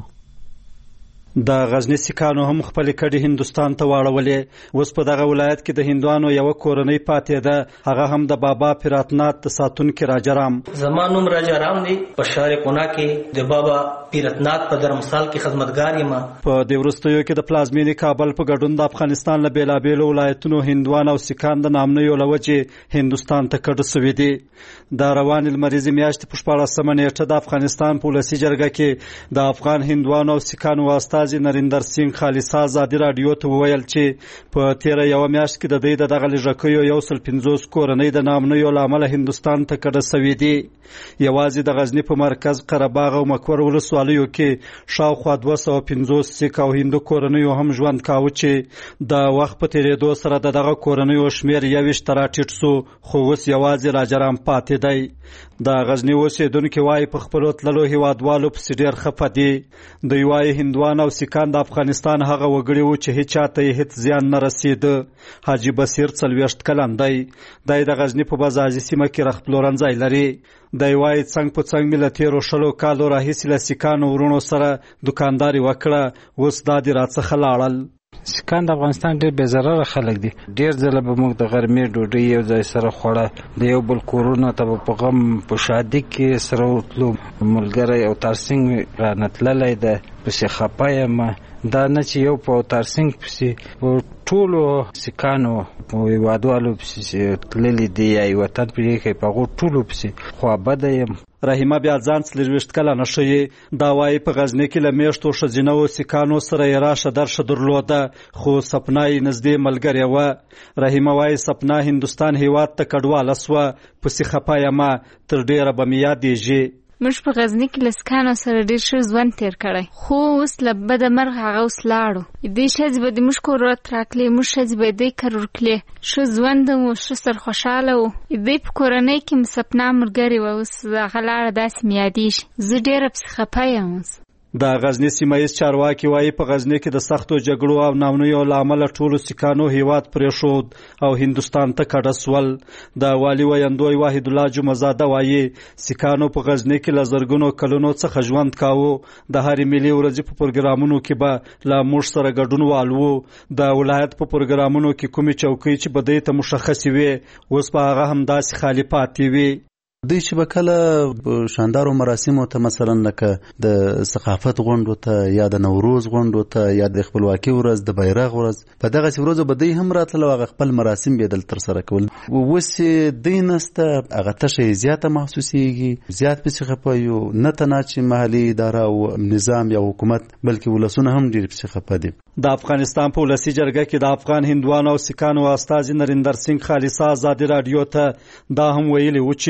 د غزنی سیکانو هم خپل کډي هندستان ته واړولې. اوس په دغه ولایت کې د هندوانو یو کورنۍ پاتې ده، هغه هم د بابا پیراتنات د ساتونکو راجرام. زمانوم راجرام دی په شهر قنا کې د بابا پیراتنات په درمسال کې خدمتګار یم. په دې وروستیو کې د پلازمینې کابل په ګډون د افغانستان له بیلابېلو ولایتونو هندوان او سیکان د نامنیو له وجې هندستان ته کډه سوي دي. د روان لمریزې میاشتې په شپاړسمه نیټه د افغانستان په ولسي جرګه کې د افغان هندوانو او سیکانو واسطه نریندر سنگ خالصا ازادي رادیو ته وویل چې په تیره یو میاشت کې د دوی د دغه لږکیو یو سل پنځوس کورنۍ د نامنیو له امله هندوستان ته کډه سوي دي. یوازې د غزني په مرکز قره باغ او مکور ولسوالیو کې شاوخوا دوه سوه پنځوس سیک او هندو کورنیو هم ژوند کاوه چې د وخت په تیریدو سره د دغه کورنیو شمېر یوویشت ته راټیټ سو، خو اوس یوازې راجرام پاتې دی. د غزني اوسېدونکي وایي په خپلو تللو هیوادوالو پسې ډېر خفه دي. دوی وایي هندوان او سیکان د افغانستان هغه وګړي وو چې هیڅ چاته یې هیڅ زیان نه رسېده. حاجي بصیر څلوېښت کلن دی. دی د غزني په بازازي سیمه کې رخپلورنځی لري. دی وایي څنګ په څنګ مې له تېرو شلو کالو راهیسې له سیکانو وروڼو سره دوکانداري وکړه، اوس دا دې راڅخه لاړل. سیکان د افغانستان ډېر بې ضرره خلک دي. ډېر ځله به موږ د غرمې ډوډۍ یو ځای سره خوړه، د یو بل کورونو ته به په غم په شادي کې سره وتلو. ملګری او ترڅنګ رانه تللی دی، پسې خفه یم. دا نه چې یو په ترڅنګ پسې په ټولو سیکانو په هیوادوالو پسې تللي دي یا یې وطن پرېښی، په هغو ټولو پسې خوابده یم. رحیمه بیا ځان څلېرویشت کلنه ښیي. دا وایي په غزني کې له میاشتو ښځینه و سیکانو سره یې راشه درشه درلوده، خو سپنا یې نږدې ملګرې وه. رحیمه وایي سپنا هندوستان هیواد ته کډواله سوه، پسې خفه یمه، تر ډېره به مې یادېږي. موږ په غزني کې له سیکانو سره ډېر ښه ژوند تېر کړی، خو اوس له بده مرغه هغه اوس لاړو. دې ښځې به د موږ کور ورته راکړلې، موږ ښځې به یې دوی کر ورکړلې. ښه ژوند مو ښه سر خوشحاله و. دوی په کورنۍ کې مو سپنا ملګرې وه، اوس هغه لاړه، داسې مې یادېږي. زه ډېره پسې خفه یم اوس. د غزني سیمه ییز چارواکي وایي په غزني کې د سختو جګړو او ناامنیو له امله ټولو سیکانو هیواد پرېښود او هندوستان ته کډه سول. د والي ویندوی واحد الله جمعزاده وایي سیکانو په غزني کې له زرګونو کلونو څخه ژوند کاوه. د هرې ملي ورځې په پروګرامونو کې به له موږ سره ګډون والو. د ولایت په پروګرامونو کې کومې چوکۍ چې به دوی ته مشخصې وي اوس به هغه همداسې خالي پاتې وي. دوی چې به کله شاندارو مراسمو ته مثلا لکه د ثقافت غونډو ته یا د نوروز غونډو ته یا د خپلواکۍ ورځ د بیرغ ورځ په دغسې ورځو به دوی هم راتلل او هغه خپل مراسم به یې دلته ترسره کول. اوس چې دوی نسته هغه تشه یې زیاته محسوسېږي، زیات پسې خفه یو، نه تنها چې محلي اداره او نظام یا حکومت بلکې ولسونه هم ډېر پسې خفه دي. د افغانستان په ولسي جرګه کې د افغان هندوانو او سیکانو استازي نریندر سنگ خالصا ازادي رادیو ته دا هم ویلي و چې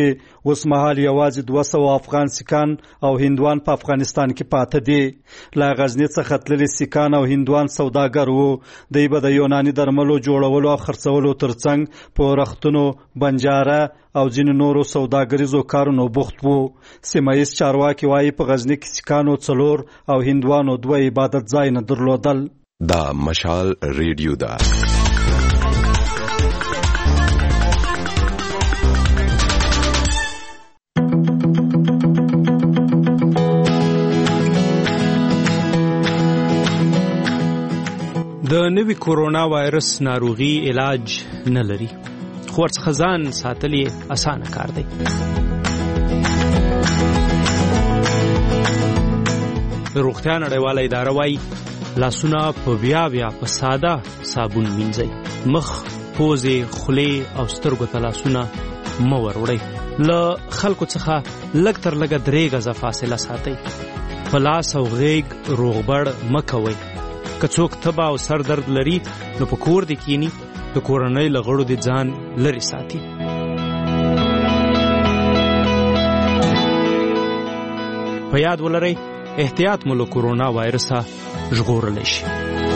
اوس مهال یوازې دوه سوه افغان سیکان او هندوان په افغانستان کې پاته دي. له غزني څخه تللي سیکان او هندوان سوداګر وو. دوی به د یوناني درملو جوړولو او خرڅولو ترڅنګ په ورښتونو، بنجاره او ځینو نورو سوداګریزو کارونو بوخت وو. سیمه ییز چارواکي وایي په غزني کې سیکانو څلور او هندوانو دوه عبادت ځایونه درلودل. دا مشال ریډیو ده. د نوي کورونا وایرس ناروغي علاج نه لري، خو ورڅخه ځان ساتل یې اسانه کار دی. د روغتیا نړیواله اداره وایي لاسونه په بیا بیا په ساده صابون مینځئ. مخ، پوزې، خولې او سترګو ته لاسونه مه وروړئ. له خلکو څخه لږ تر لږه درې غزه فاصله ساتئ. په لاس او غیږ روغبړ مه کوئ. که څوک تبه او سر درد لري نو په کور دې کینی، د کورنۍ له غړو دې ځان لرې ساتي. په یاد ولرئ احتیاط مو له کورونا وایرسه ژغورلی شي.